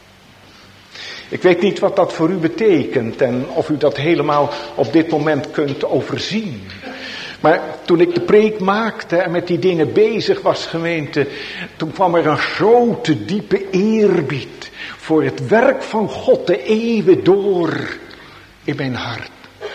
Speaker 1: Ik weet niet wat dat voor u betekent en of u dat helemaal op dit moment kunt overzien. Maar toen ik de preek maakte en met die dingen bezig was, gemeente, toen kwam er een grote, diepe eerbied voor het werk van God de eeuwen door in mijn hart.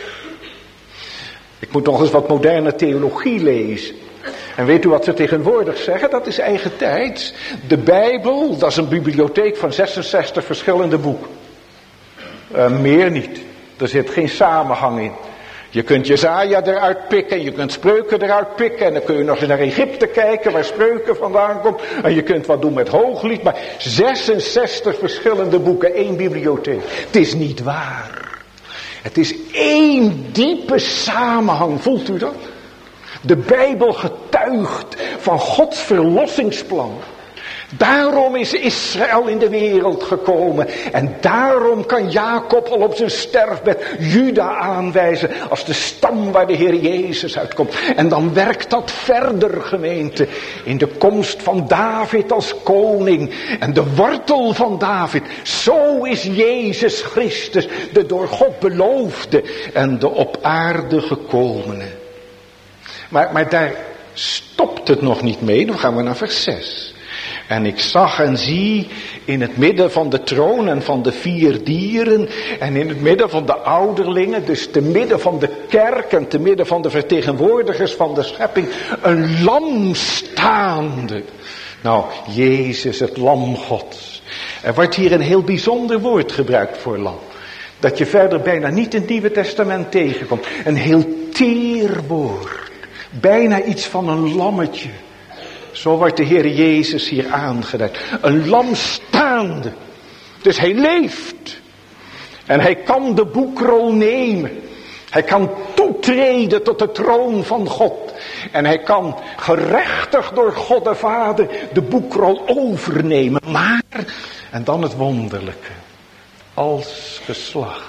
Speaker 1: Ik moet nog eens wat moderne theologie lezen. En weet u wat ze tegenwoordig zeggen? Dat is eigentijds. De Bijbel, dat is een bibliotheek van 66 verschillende boeken. Meer niet. Er zit geen samenhang in. Je kunt Jesaja eruit pikken, je kunt Spreuken eruit pikken. En dan kun je nog eens naar Egypte kijken waar Spreuken vandaan komt. En je kunt wat doen met Hooglied. Maar 66 verschillende boeken, één bibliotheek. Het is niet waar. Het is één diepe samenhang, voelt u dat? De Bijbel getuigt van Gods verlossingsplan. Daarom is Israël in de wereld gekomen. En daarom kan Jacob al op zijn sterfbed Juda aanwijzen als de stam waar de Heer Jezus uitkomt. En dan werkt dat verder, gemeente, in de komst van David als koning. En de wortel van David. Zo is Jezus Christus, de door God beloofde en de op aarde gekomene. Maar daar stopt het nog niet mee. Dan gaan we naar vers 6. En ik zag en zie in het midden van de troon en van de 4 dieren en in het midden van de ouderlingen, dus te midden van de kerk en te midden van de vertegenwoordigers van de schepping, een lam staande. Nou, Jezus, het lam Gods. Er wordt hier een heel bijzonder woord gebruikt voor lam. Dat je verder bijna niet in het Nieuwe Testament tegenkomt. Een heel teer woord. Bijna iets van een lammetje. Zo wordt de Heer Jezus hier aangeduid. Een lam staande. Dus hij leeft. En hij kan de boekrol nemen. Hij kan toetreden tot de troon van God. En hij kan gerechtigd door God de Vader de boekrol overnemen. Maar, en dan het wonderlijke. Als geslacht.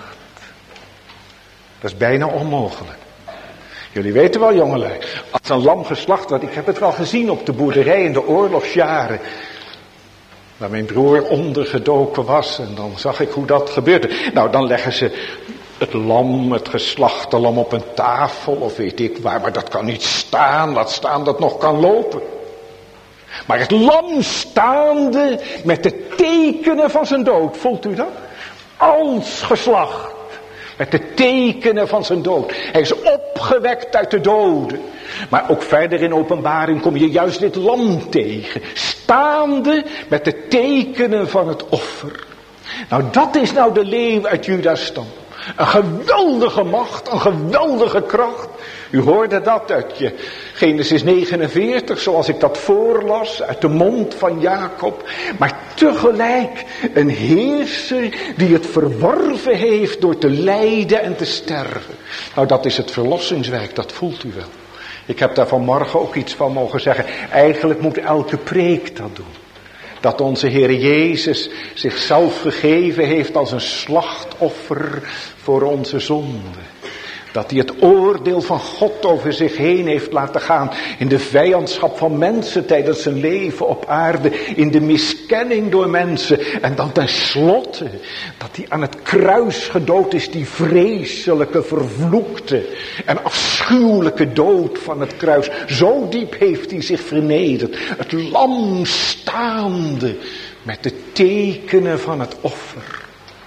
Speaker 1: Dat is bijna onmogelijk. Jullie weten wel, jongelui. Als een lam geslacht wordt. Ik heb het wel gezien op de boerderij in de oorlogsjaren. Waar mijn broer ondergedoken was. En dan zag ik hoe dat gebeurde. Nou, dan leggen ze het lam, het geslachte lam op een tafel. Of weet ik waar. Maar dat kan niet staan. Laat staan dat nog kan lopen. Maar het lam staande met de tekenen van zijn dood. Voelt u dat? Als geslacht. Met de tekenen van zijn dood. Hij is opgewekt uit de doden. Maar ook verder in Openbaring kom je juist dit lam tegen. Staande met de tekenen van het offer. Nou, dat is nou de leeuw uit Juda's stam. Een geweldige macht, een geweldige kracht. U hoorde dat uit je Genesis 49, zoals ik dat voorlas, uit de mond van Jacob. Maar tegelijk een heerser die het verworven heeft door te lijden en te sterven. Nou, dat is het verlossingswerk, dat voelt u wel. Ik heb daar vanmorgen ook iets van mogen zeggen. Eigenlijk moet elke preek dat doen. Dat onze Heer Jezus zichzelf gegeven heeft als een slachtoffer voor onze zonde. Dat hij het oordeel van God over zich heen heeft laten gaan. In de vijandschap van mensen tijdens zijn leven op aarde. In de miskenning door mensen. En dan tenslotte dat hij aan het kruis gedood is. Die vreselijke, vervloekte en afschuwelijke dood van het kruis. Zo diep heeft hij zich vernederd. Het lam staande met de tekenen van het offer.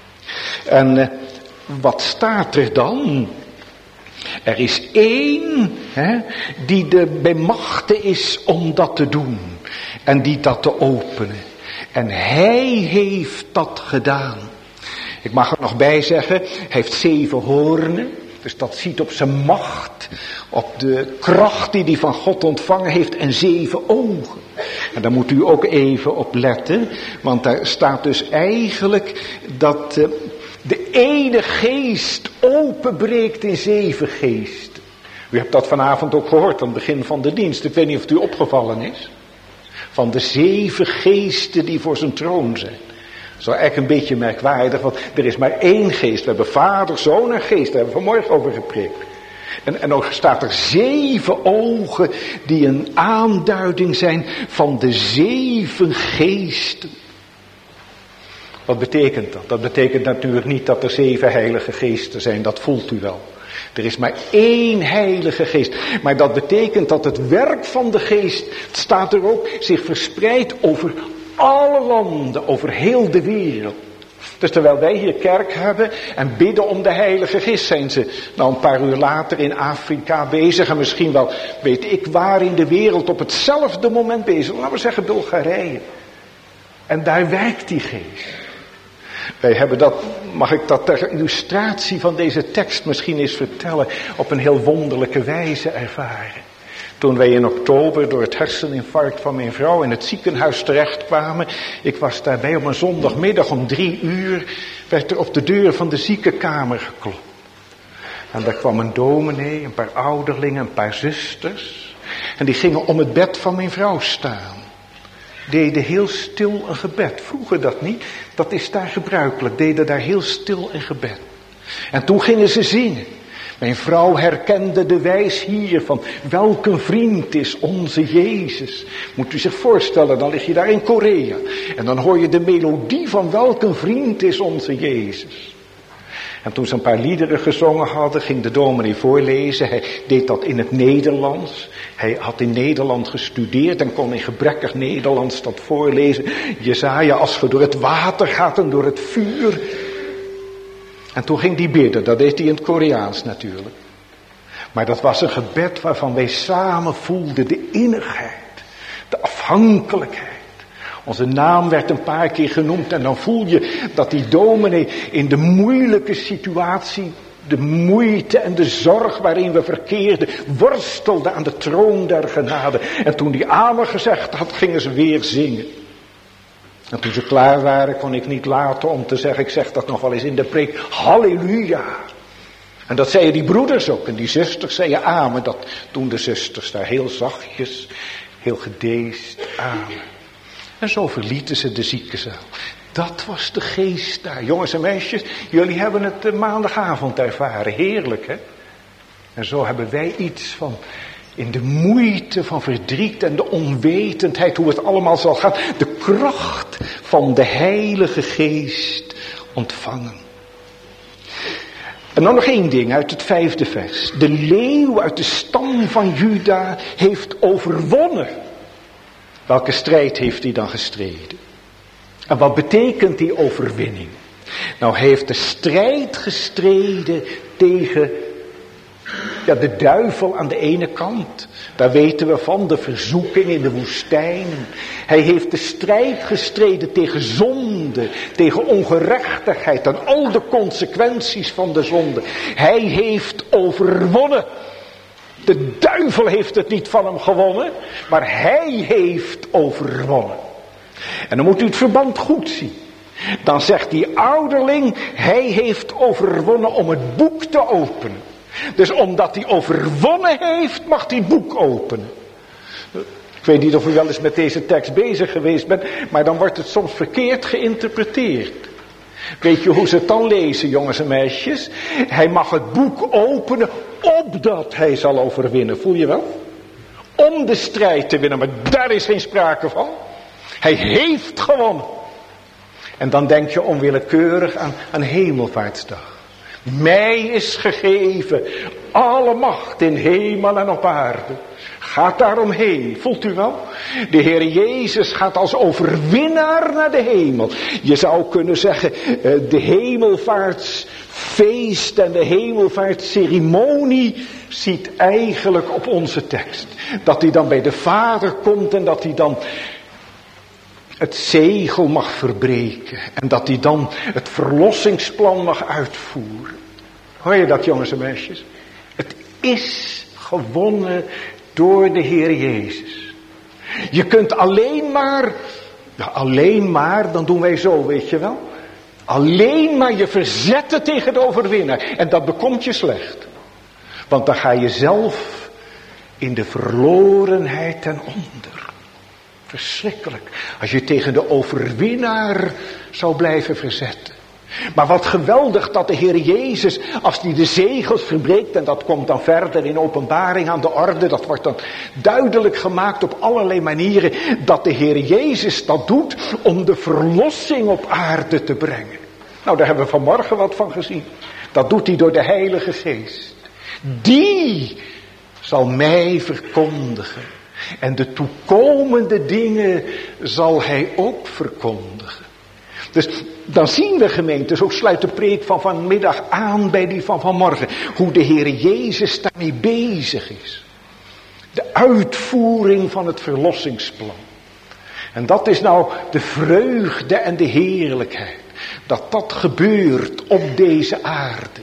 Speaker 1: En wat staat er dan? Er is één die er bij machte is om dat te doen. En die dat te openen. En hij heeft dat gedaan. Ik mag er nog bij zeggen, hij heeft 7 hoornen. Dus dat ziet op zijn macht, op de kracht die hij van God ontvangen heeft en 7 ogen. En daar moet u ook even op letten. Want daar staat dus eigenlijk dat de ene geest openbreekt in 7 geesten. U hebt dat vanavond ook gehoord aan het begin van de dienst. Ik weet niet of het u opgevallen is. Van de 7 geesten die voor zijn troon zijn. Dat is wel eigenlijk een beetje merkwaardig, want er is maar 1 geest. We hebben Vader, Zoon en Geest. Daar hebben we vanmorgen over gepreekt. En ook staat er 7 ogen die een aanduiding zijn van de 7 geesten. Wat betekent dat? Dat betekent natuurlijk niet dat er 7 heilige geesten zijn, dat voelt u wel. Er is maar 1 heilige geest. Maar dat betekent dat het werk van de geest, het staat er ook, zich verspreidt over alle landen, over heel de wereld. Dus terwijl wij hier kerk hebben en bidden om de heilige geest, zijn ze nou een paar uur later in Afrika bezig. En misschien wel, weet ik waar in de wereld, op hetzelfde moment bezig. Laten we zeggen Bulgarije. En daar werkt die geest. Wij hebben dat, mag ik dat ter illustratie van deze tekst misschien eens vertellen, op een heel wonderlijke wijze ervaren. Toen wij in oktober door het herseninfarct van mijn vrouw in het ziekenhuis terechtkwamen. Ik was daarbij op een zondagmiddag om 3 uur. Werd er op de deur van de ziekenkamer geklopt. En daar kwam een dominee, een paar ouderlingen, een paar zusters. En die gingen om het bed van mijn vrouw staan. Deden heel stil een gebed. Vroeger dat niet. Dat is daar gebruikelijk. Deden daar heel stil een gebed. En toen gingen ze zingen. Mijn vrouw herkende de wijs hier van welk een vriend is onze Jezus. Moet u zich voorstellen, dan lig je daar in Korea. En dan hoor je de melodie van welk een vriend is onze Jezus. En toen ze een paar liederen gezongen hadden, ging de dominee voorlezen. Hij deed dat in het Nederlands. Hij had in Nederland gestudeerd en kon in gebrekkig Nederlands dat voorlezen. Jesaja, als ge door het water gaat en door het vuur. En toen ging hij bidden, dat deed hij in het Koreaans natuurlijk. Maar dat was een gebed waarvan wij samen voelden de innigheid, de afhankelijkheid. Onze naam werd een paar keer genoemd en dan voel je dat die dominee in de moeilijke situatie, de moeite en de zorg waarin we verkeerden, worstelde aan de troon der genade. En toen die amen gezegd had, gingen ze weer zingen. En toen ze klaar waren, kon ik niet laten om te zeggen, ik zeg dat nog wel eens in de preek, halleluja. En dat zeiden die broeders ook en die zusters zeiden amen. Dat doen de zusters daar heel zachtjes, heel gedeesd, amen. En zo verlieten ze de ziekenzaal. Dat was de geest daar. Jongens en meisjes, jullie hebben het maandagavond ervaren. Heerlijk, hè? En zo hebben wij iets van in de moeite van verdriet en de onwetendheid hoe het allemaal zal gaan. De kracht van de Heilige Geest ontvangen. En dan nog één ding uit het 5e vers. De leeuw uit de stam van Juda heeft overwonnen. Welke strijd heeft hij dan gestreden? En wat betekent die overwinning? Nou, hij heeft de strijd gestreden tegen de duivel aan de ene kant. Daar weten we van, de verzoeking in de woestijnen. Hij heeft de strijd gestreden tegen zonde, tegen ongerechtigheid en al de consequenties van de zonde. Hij heeft overwonnen. De duivel heeft het niet van hem gewonnen, maar hij heeft overwonnen. En dan moet u het verband goed zien. Dan zegt die ouderling, hij heeft overwonnen om het boek te openen. Dus omdat hij overwonnen heeft, mag hij het boek openen. Ik weet niet of u wel eens met deze tekst bezig geweest bent, maar dan wordt het soms verkeerd geïnterpreteerd. Weet je hoe ze het dan lezen, jongens en meisjes? Hij mag het boek openen, opdat hij zal overwinnen. Voel je wel? Om de strijd te winnen, maar daar is geen sprake van. Hij heeft gewonnen. En dan denk je onwillekeurig aan Hemelvaartsdag. Mij is gegeven alle macht in hemel en op aarde. Gaat daaromheen, voelt u wel? De Heer Jezus gaat als overwinnaar naar de hemel. Je zou kunnen zeggen, de hemelvaartsfeest en de hemelvaartsceremonie ziet eigenlijk op onze tekst. Dat hij dan bij de Vader komt en dat hij dan het zegel mag verbreken. En dat hij dan het verlossingsplan mag uitvoeren. Hoor je dat, jongens en meisjes? Het is gewonnen door de Heer Jezus. Je kunt alleen maar, dan doen wij zo, weet je wel. Alleen maar je verzetten tegen de overwinnaar. En dat bekomt je slecht. Want dan ga je zelf in de verlorenheid ten onder. Verschrikkelijk. Als je tegen de overwinnaar zou blijven verzetten. Maar wat geweldig dat de Heer Jezus, als hij de zegels verbreekt, en dat komt dan verder in Openbaring aan de orde, dat wordt dan duidelijk gemaakt op allerlei manieren, dat de Heer Jezus dat doet om de verlossing op aarde te brengen. Nou, daar hebben we vanmorgen wat van gezien. Dat doet hij door de Heilige Geest. Die zal mij verkondigen. En de toekomende dingen zal hij ook verkondigen. Dus dan zien we, gemeente, zo sluit de preek van vanmiddag aan bij die van vanmorgen, hoe de Heer Jezus daarmee bezig is. De uitvoering van het verlossingsplan. En dat is nou de vreugde en de heerlijkheid. Dat gebeurt op deze aarde.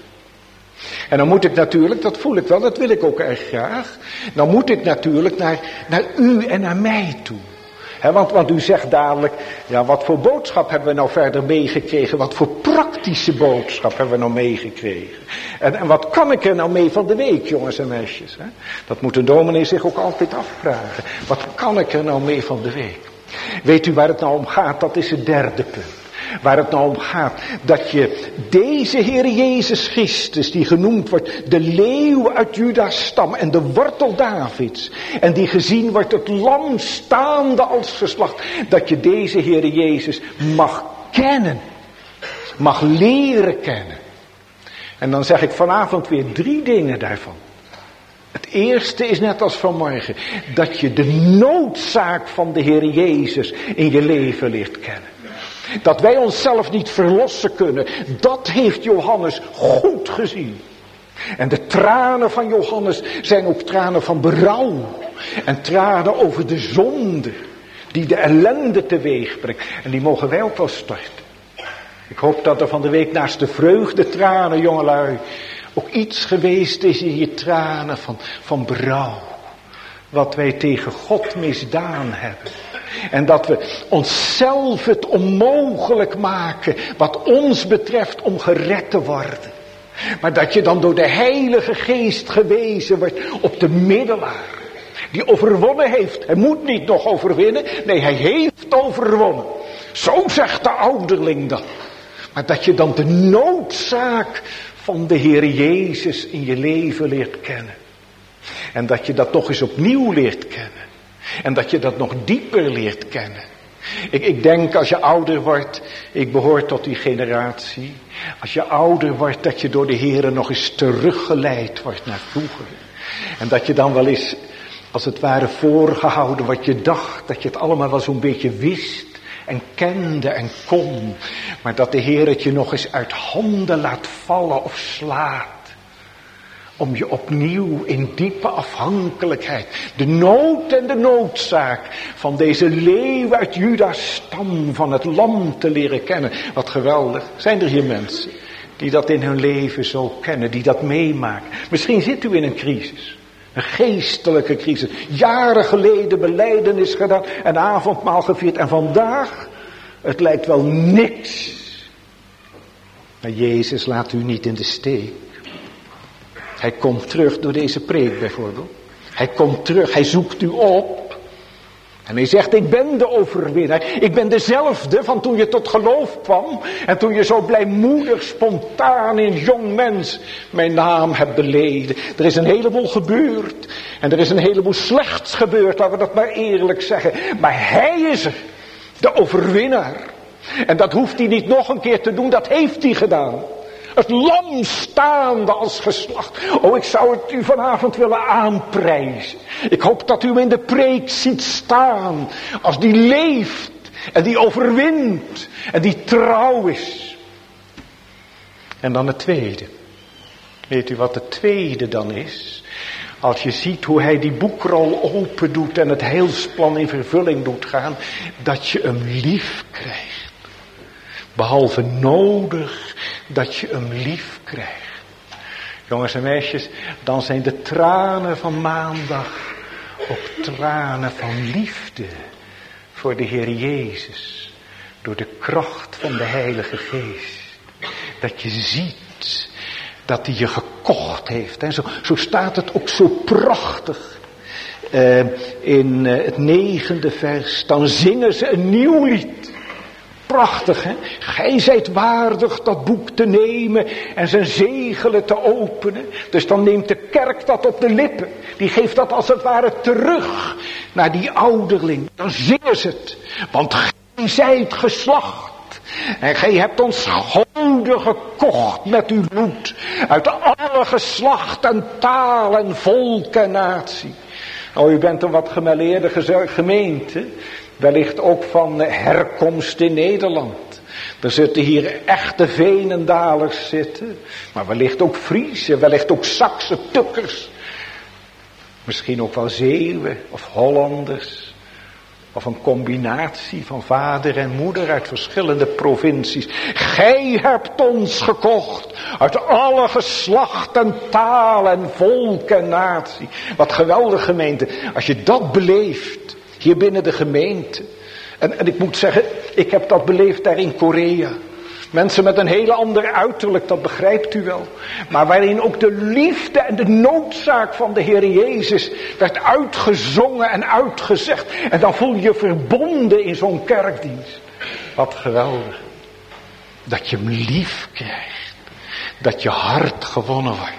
Speaker 1: En dan moet ik natuurlijk, dat voel ik wel, dat wil ik ook erg graag. Dan moet ik natuurlijk naar u en naar mij toe. Want u zegt dadelijk, ja, wat voor boodschap hebben we nou verder meegekregen? Wat voor praktische boodschap hebben we nou meegekregen? En wat kan ik er nou mee van de week, jongens en meisjes? Dat moet een dominee zich ook altijd afvragen. Wat kan ik er nou mee van de week? Weet u waar het nou om gaat? Dat is het derde punt. Waar het nou om gaat, dat je deze Heer Jezus Christus, die genoemd wordt de leeuw uit Juda's stam en de wortel Davids, en die gezien wordt het lam staande als geslacht, dat je deze Heer Jezus mag kennen, mag leren kennen. En dan zeg ik vanavond weer 3 dingen daarvan. Het eerste is net als vanmorgen, dat je de noodzaak van de Heer Jezus in je leven leert kennen. Dat wij onszelf niet verlossen kunnen, dat heeft Johannes goed gezien. En de tranen van Johannes zijn ook tranen van berouw. En tranen over de zonde. Die de ellende teweeg brengt. En die mogen wij ook wel starten. Ik hoop dat er van de week naast de vreugdetranen, jongelui, ook iets geweest is in je tranen van berouw. Wat wij tegen God misdaan hebben. En dat we onszelf het onmogelijk maken wat ons betreft om gered te worden. Maar dat je dan door de Heilige Geest gewezen wordt op de middelaar. Die overwonnen heeft. Hij moet niet nog overwinnen. Nee, hij heeft overwonnen. Zo zegt de ouderling dat. Maar dat je dan de noodzaak van de Heer Jezus in je leven leert kennen. En dat je dat nog eens opnieuw leert kennen. En dat je dat nog dieper leert kennen. Ik denk als je ouder wordt, ik behoor tot die generatie. Als je ouder wordt, dat je door de Heer nog eens teruggeleid wordt naar vroeger. En dat je dan wel eens, als het ware, voorgehouden wat je dacht. Dat je het allemaal wel zo'n beetje wist. En kende en kon. Maar dat de Heer het je nog eens uit handen laat vallen of slaat. Om je opnieuw in diepe afhankelijkheid. De nood en de noodzaak van deze leeuw uit Juda's stam. Van het lam te leren kennen. Wat geweldig. Zijn er hier mensen die dat in hun leven zo kennen. Die dat meemaken. Misschien zit u in een crisis. Een geestelijke crisis. Jaren geleden belijdenis gedaan. Een avondmaal gevierd. En vandaag, het lijkt wel niks. Maar Jezus laat u niet in de steek. Hij komt terug door deze preek bijvoorbeeld. Hij komt terug. Hij zoekt u op. En hij zegt, ik ben de overwinnaar. Ik ben dezelfde van toen je tot geloof kwam. En toen je zo blijmoedig, spontaan in jong mens mijn naam hebt beleden. Er is een heleboel gebeurd. En er is een heleboel slechts gebeurd, laten we dat maar eerlijk zeggen. Maar hij is er. De overwinnaar. En dat hoeft hij niet nog een keer te doen, dat heeft hij gedaan. Het lam staande als geslacht. Oh, ik zou het u vanavond willen aanprijzen. Ik hoop dat u hem in de preek ziet staan. Als die leeft. En die overwint. En die trouw is. En dan het tweede. Weet u wat het tweede dan is? Als je ziet hoe hij die boekrol open doet. En het heilsplan in vervulling doet gaan. Dat je hem lief krijgt. Behalve nodig dat je hem lief krijgt. Jongens en meisjes, dan zijn de tranen van maandag ook tranen van liefde voor de Heer Jezus. Door de kracht van de Heilige Geest. Dat je ziet dat hij je gekocht heeft. En zo staat het ook zo prachtig. In het 9e vers, dan zingen ze een nieuw lied. Prachtig, hè? Gij zijt waardig dat boek te nemen en zijn zegelen te openen. Dus dan neemt de kerk dat op de lippen. Die geeft dat als het ware terug naar die ouderling. Dan zingen ze het. Want gij zijt geslacht. En gij hebt ons goden gekocht met uw bloed. Uit alle geslacht en taal en volk en natie. Nou, u bent een wat gemêleerde gemeente. Wellicht ook van herkomst in Nederland. Er zitten hier echte Veenendalers zitten. Maar wellicht ook Friese, wellicht ook Saksen, Tukkers. Misschien ook wel Zeeuwen of Hollanders. Of een combinatie van vader en moeder uit verschillende provincies. Gij hebt ons gekocht uit alle geslacht en taal en volk en natie. Wat geweldig gemeente. Als je dat beleeft. Hier binnen de gemeente. En ik moet zeggen, ik heb dat beleefd daar in Korea. Mensen met een heel ander uiterlijk, dat begrijpt u wel. Maar waarin ook de liefde en de noodzaak van de Heer Jezus werd uitgezongen en uitgezegd. En dan voel je je verbonden in zo'n kerkdienst. Wat geweldig. Dat je hem lief krijgt. Dat je hart gewonnen wordt.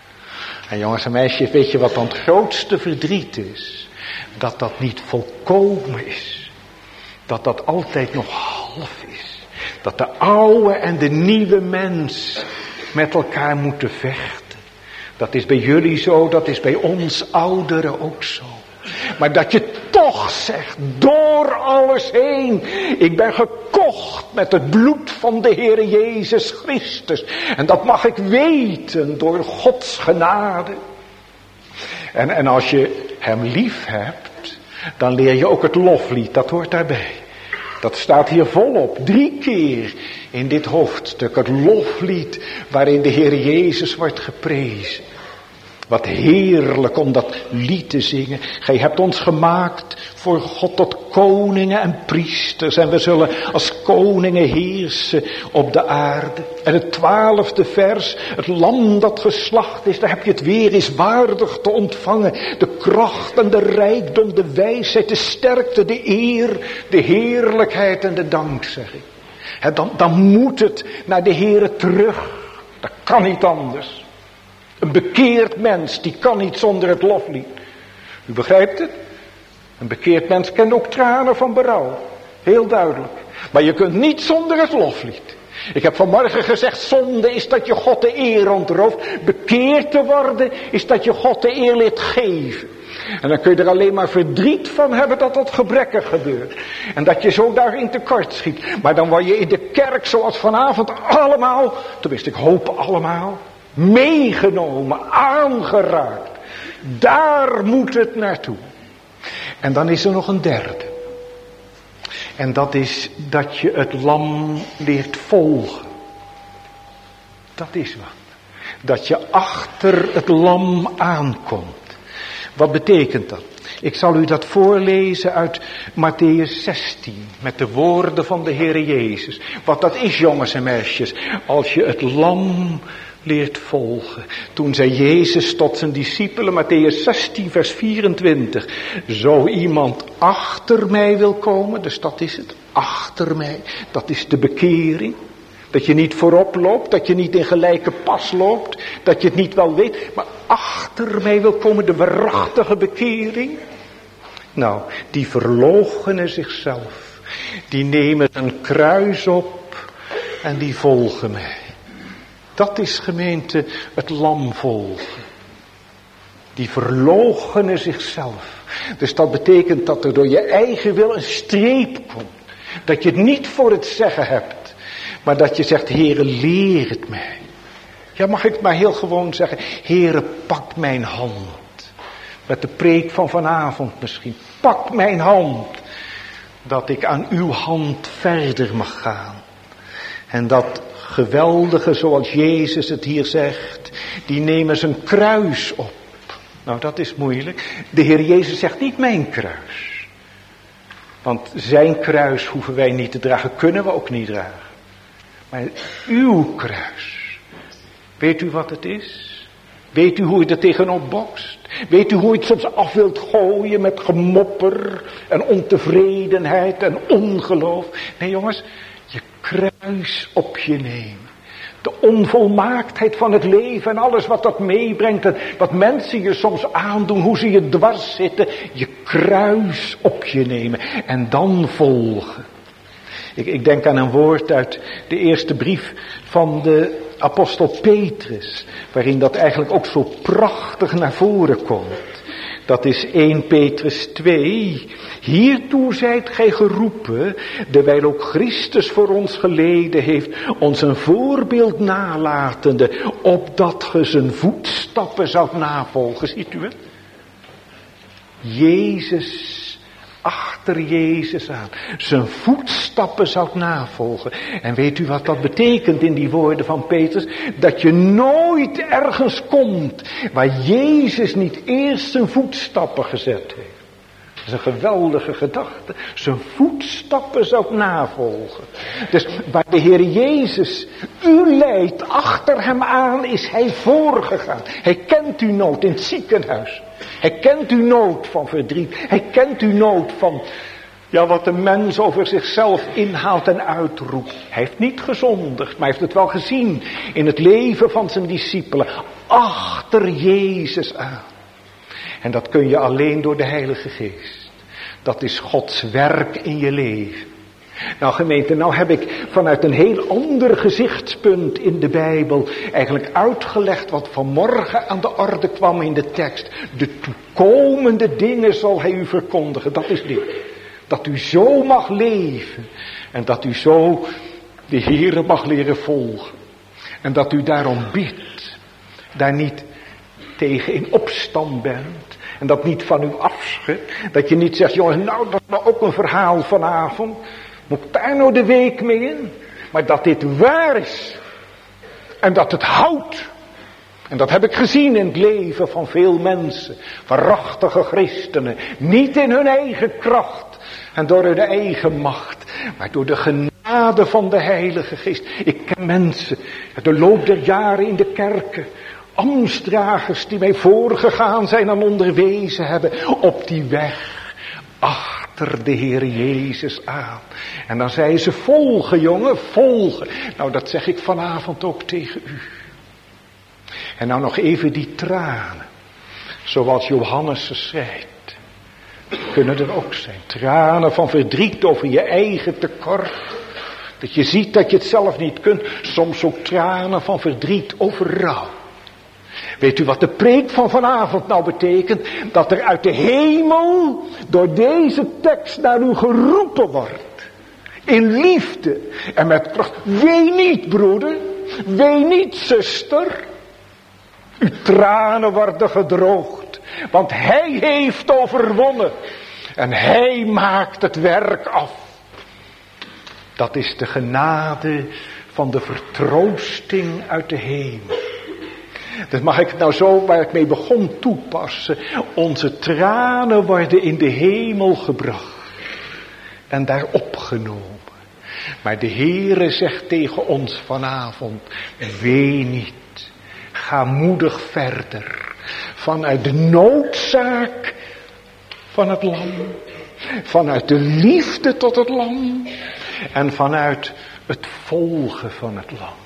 Speaker 1: En jongens en meisjes, weet je wat dan het grootste verdriet is? Dat dat niet volkomen is. Dat dat altijd nog half is. Dat de oude en de nieuwe mens met elkaar moeten vechten. Dat is bij jullie zo, dat is bij ons ouderen ook zo. Maar dat je toch zegt, door alles heen, ik ben gekocht met het bloed van de Heer Jezus Christus. En dat mag ik weten door Gods genade. En als je hem lief hebt, Dan leer je ook het loflied, dat hoort daarbij. Dat staat hier volop, 3 keer in dit hoofdstuk. Het loflied waarin de Heer Jezus wordt geprezen. Wat heerlijk om dat lied te zingen. Gij hebt ons gemaakt voor God tot koningen en priesters. En we zullen als koningen heersen op de aarde. En het 12e vers. Het lam dat geslacht is. Daar heb je het weer. Is waardig te ontvangen. De kracht en de rijkdom. De wijsheid. De sterkte. De eer. De heerlijkheid en de dankzegging. Dan moet het naar de Heere terug. Dat kan niet anders. Een bekeerd mens, die kan niet zonder het loflied. U begrijpt het? Een bekeerd mens kent ook tranen van berouw. Heel duidelijk. Maar je kunt niet zonder het loflied. Ik heb vanmorgen gezegd, zonde is dat je God de eer ontrooft. Bekeerd te worden is dat je God de eer leert geven. En dan kun je er alleen maar verdriet van hebben dat dat gebrekkig gebeurt. En dat je zo daarin tekort schiet. Maar dan word je in de kerk zoals vanavond allemaal, tenminste ik hoop allemaal, meegenomen, aangeraakt. Daar moet het naartoe. En dan is er nog een derde. En dat is dat je het lam leert volgen. Dat is wat. Dat je achter het lam aankomt. Wat betekent dat? Ik zal u dat voorlezen uit Mattheüs 16. Met de woorden van de Heere Jezus. Wat dat is, jongens en meisjes. Als je het lam leert volgen. Toen zei Jezus tot zijn discipelen, Mattheüs 16 vers 24. Zo iemand achter mij wil komen, dus dat is het, achter mij. Dat is de bekering. Dat je niet voorop loopt, dat je niet in gelijke pas loopt, dat je het niet wel weet, maar achter mij wil komen, de waarachtige bekering. Nou, die verloochenen zichzelf. Die nemen een kruis op en die volgen mij. Dat is, gemeente, het lam volgen. Die verloochenen zichzelf. Dus dat betekent dat er door je eigen wil een streep komt. Dat je het niet voor het zeggen hebt. Maar dat je zegt, Heere, leer het mij. Ja, mag ik het maar heel gewoon zeggen. Heere, pak mijn hand. Met de preek van vanavond misschien. Pak mijn hand. Dat ik aan uw hand verder mag gaan. En dat geweldige, zoals Jezus het hier zegt, die nemen zijn kruis op. Nou, dat is moeilijk. De Heer Jezus zegt niet mijn kruis. Want zijn kruis hoeven wij niet te dragen, kunnen we ook niet dragen. Maar uw kruis. Weet u wat het is? Weet u hoe je er tegenop bokst? Weet u hoe je het soms af wilt gooien met gemopper en ontevredenheid en ongeloof? Nee, jongens, je kruis op je nemen. De onvolmaaktheid van het leven en alles wat dat meebrengt. En wat mensen je soms aandoen, hoe ze je dwars zitten. Je kruis op je nemen en dan volgen. Ik denk aan een woord uit de eerste brief van de apostel Petrus. Waarin dat eigenlijk ook zo prachtig naar voren komt. Dat is 1 Petrus 2. Hiertoe zijt gij geroepen, dewijl ook Christus voor ons geleden heeft, ons een voorbeeld nalatende, opdat ge zijn voetstappen zoudt navolgen. Ziet u het? Jezus, achter Jezus aan, zijn voetstappen zoudt navolgen. En weet u wat dat betekent in die woorden van Petrus? Dat je nooit ergens komt waar Jezus niet eerst zijn voetstappen gezet heeft. Dat is een geweldige gedachte. Zijn voetstappen zou navolgen. Dus waar de Heer Jezus u leidt, achter hem aan is hij voorgegaan. Hij kent uw nood in het ziekenhuis. Hij kent uw nood van verdriet. Hij kent uw nood van, ja, wat de mens over zichzelf inhaalt en uitroept. Hij heeft niet gezondigd, maar hij heeft het wel gezien in het leven van zijn discipelen. Achter Jezus aan. En dat kun je alleen door de Heilige Geest. Dat is Gods werk in je leven. Nou gemeente, nou heb ik vanuit een heel ander gezichtspunt in de Bijbel eigenlijk uitgelegd wat vanmorgen aan de orde kwam in de tekst. De toekomende dingen zal hij u verkondigen. Dat is dit. Dat u zo mag leven. En dat u zo de Heere mag leren volgen. En dat u daarom bidt. Daar niet tegen in opstand bent. En dat niet van u afschudt. Dat je niet zegt, jongens, nou dat is ook een verhaal vanavond. Moet ik daar nou de week mee in? Maar dat dit waar is. En dat het houdt. En dat heb ik gezien in het leven van veel mensen. Waarachtige christenen. Niet in hun eigen kracht. En door hun eigen macht. Maar door de genade van de Heilige Geest. Ik ken mensen. De loop der jaren in de kerken. Ambtsdragers die mij voorgegaan zijn en onderwezen hebben. Op die weg. Achter de Heer Jezus aan. En dan zei ze, volgen jongen, volgen. Nou dat zeg ik vanavond ook tegen u. En nou nog even die tranen. Zoals Johannes ze schrijft. Kunnen er ook zijn. Tranen van verdriet over je eigen tekort. Dat je ziet dat je het zelf niet kunt. Soms ook tranen van verdriet over rouw. Weet u wat de preek van vanavond nou betekent? Dat er uit de hemel door deze tekst naar u geroepen wordt. In liefde en met kracht. Wee niet broeder. Wee niet zuster. Uw tranen worden gedroogd. Want hij heeft overwonnen. En hij maakt het werk af. Dat is de genade van de vertroosting uit de hemel. Dat mag ik nou zo waar ik mee begon toepassen. Onze tranen worden in de hemel gebracht. En daar opgenomen. Maar de Heere zegt tegen ons vanavond. Wee niet. Ga moedig verder. Vanuit de noodzaak van het lam. Vanuit de liefde tot het lam. En vanuit het volgen van het lam.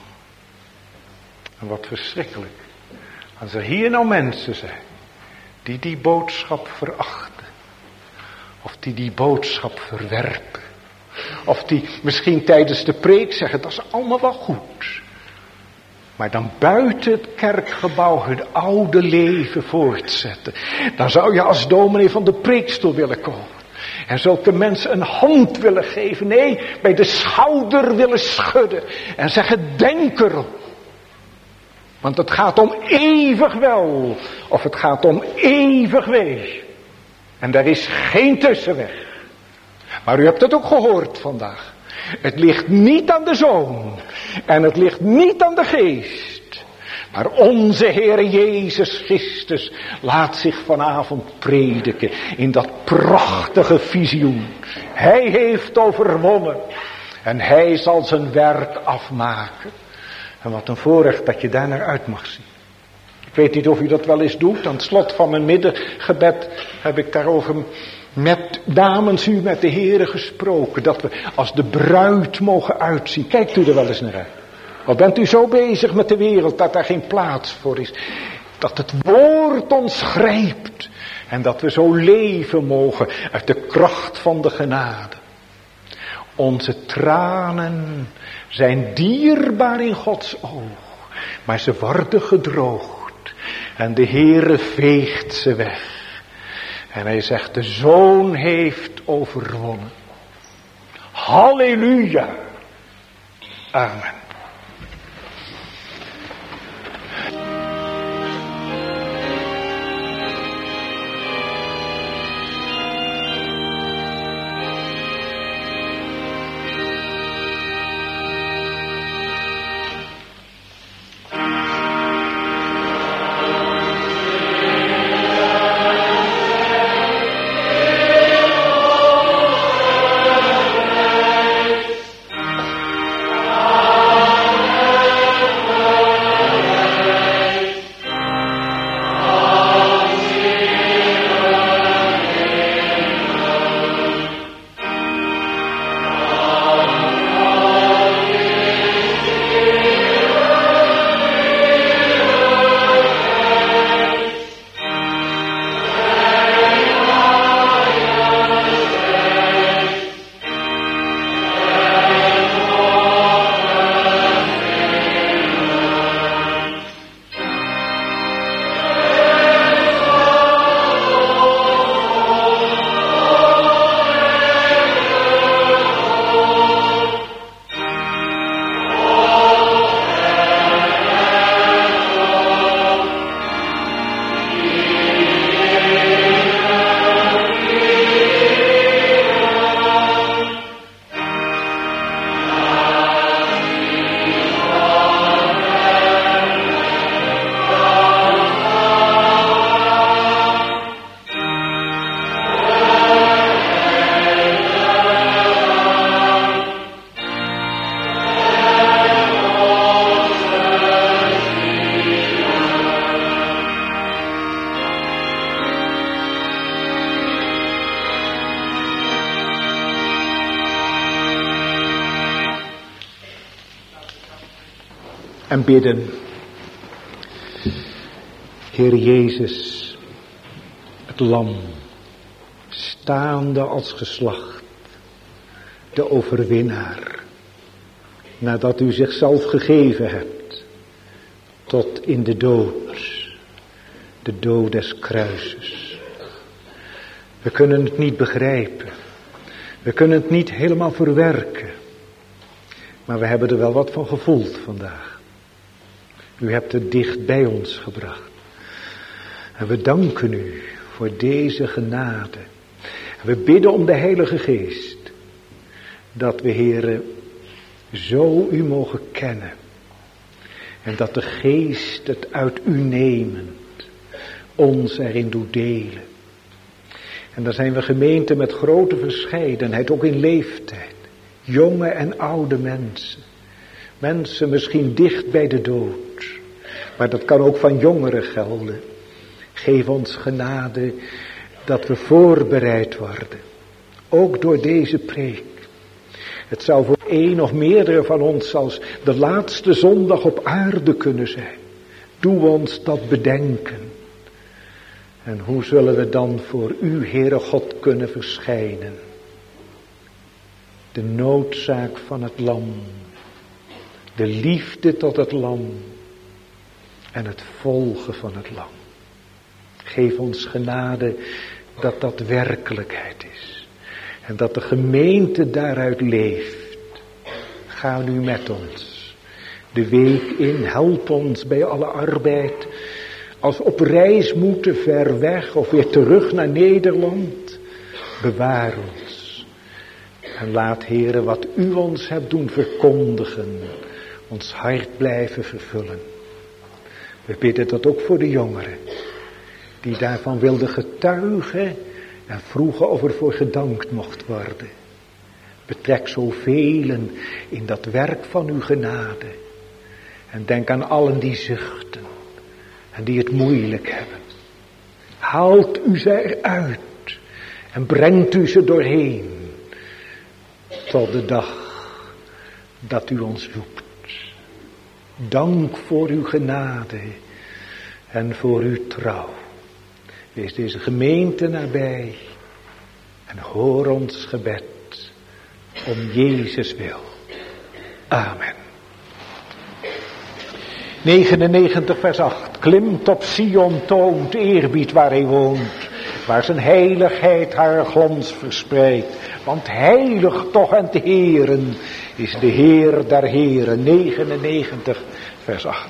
Speaker 1: En wat verschrikkelijk. Als er hier nou mensen zijn. Die die boodschap verachten. Of die die boodschap verwerpen. Of die misschien tijdens de preek zeggen. Dat is allemaal wel goed. Maar dan buiten het kerkgebouw het oude leven voortzetten. Dan zou je als dominee van de preekstoel willen komen. En zulke mensen een hand willen geven. Nee, bij de schouder willen schudden. En zeggen, denk erop. Want het gaat om eeuwig wel. Of het gaat om eeuwig wees. En daar is geen tussenweg. Maar u hebt het ook gehoord vandaag. Het ligt niet aan de Zoon. En het ligt niet aan de Geest. Maar onze Heer Jezus Christus laat zich vanavond prediken. In dat prachtige visioen. Hij heeft overwonnen. En hij zal zijn werk afmaken. En wat een voorrecht dat je daar naar uit mag zien. Ik weet niet of u dat wel eens doet. Aan het slot van mijn middengebed heb ik daarover namens u met de Heere gesproken. Dat we als de bruid mogen uitzien. Kijkt u er wel eens naar uit. Of bent u zo bezig met de wereld dat daar geen plaats voor is. Dat het woord ons grijpt. En dat we zo leven mogen uit de kracht van de genade. Onze tranen zijn dierbaar in Gods oog. Maar ze worden gedroogd. En de Heere veegt ze weg. En hij zegt, de Zoon heeft overwonnen. Halleluja. Amen. en bidden. Heer Jezus, het lam, staande als geslacht, de overwinnaar, nadat u zichzelf gegeven hebt, tot in de dood des kruises. We kunnen het niet begrijpen, we kunnen het niet helemaal verwerken, maar we hebben er wel wat van gevoeld vandaag. U hebt het dicht bij ons gebracht. En we danken u voor deze genade. En we bidden om de Heilige Geest. Dat we, Heere, zo u mogen kennen. En dat de Geest het uit u nemend ons erin doet delen. En dan zijn we gemeente met grote verscheidenheid, ook in leeftijd. Jonge en oude mensen. Mensen misschien dicht bij de dood. Maar dat kan ook van jongeren gelden. Geef ons genade dat we voorbereid worden. Ook door deze preek. Het zou voor één of meerdere van ons als de laatste zondag op aarde kunnen zijn. Doe ons dat bedenken. En hoe zullen we dan voor u, Heere God, kunnen verschijnen? De noodzaak van het lam. De liefde tot het lam. En het volgen van het lam. Geef ons genade dat dat werkelijkheid is. En dat de gemeente daaruit leeft. Ga nu met ons de week in. Help ons bij alle arbeid. Als we op reis moeten ver weg of weer terug naar Nederland. Bewaar ons. En laat, Heere, wat u ons hebt doen verkondigen. Ons hart blijven vervullen. We bidden dat ook voor de jongeren. Die daarvan wilden getuigen en vroegen of er voor gedankt mocht worden. Betrek zoveel in dat werk van uw genade. En denk aan allen die zuchten en die het moeilijk hebben. Haalt u ze eruit en brengt u ze doorheen. Tot de dag dat u ons roept. Dank voor uw genade en voor uw trouw. Wees deze gemeente nabij en hoor ons gebed om Jezus wil. Amen. 99 vers 8. Klimt op Sion, toont eerbied waar hij woont. Waar zijn heiligheid haar glans verspreidt. Want heilig toch en te Heeren is de Heer der Heren. 99 vers 8.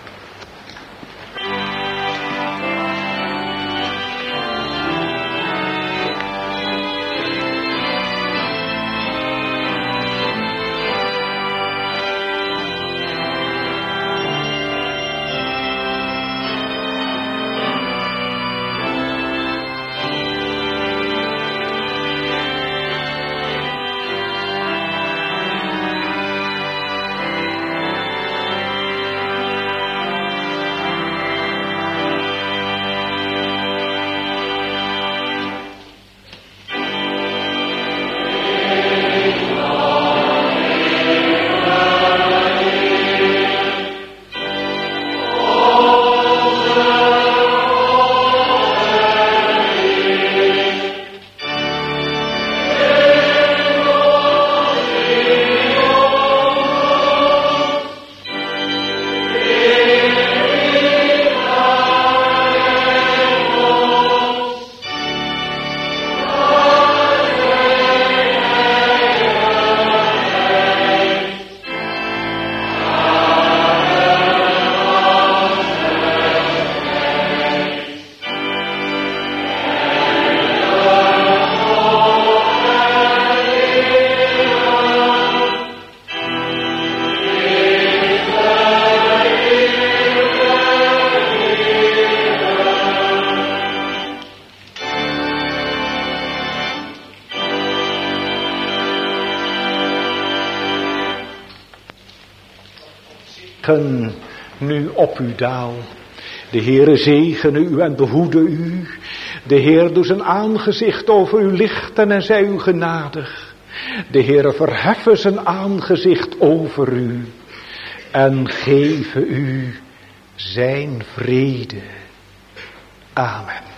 Speaker 1: Nu op u daal. De Heere zegene u en behoede u. De Heer doet zijn aangezicht over u lichten en zij u genadig. De Heere verheffen zijn aangezicht over u en geven u zijn vrede. Amen.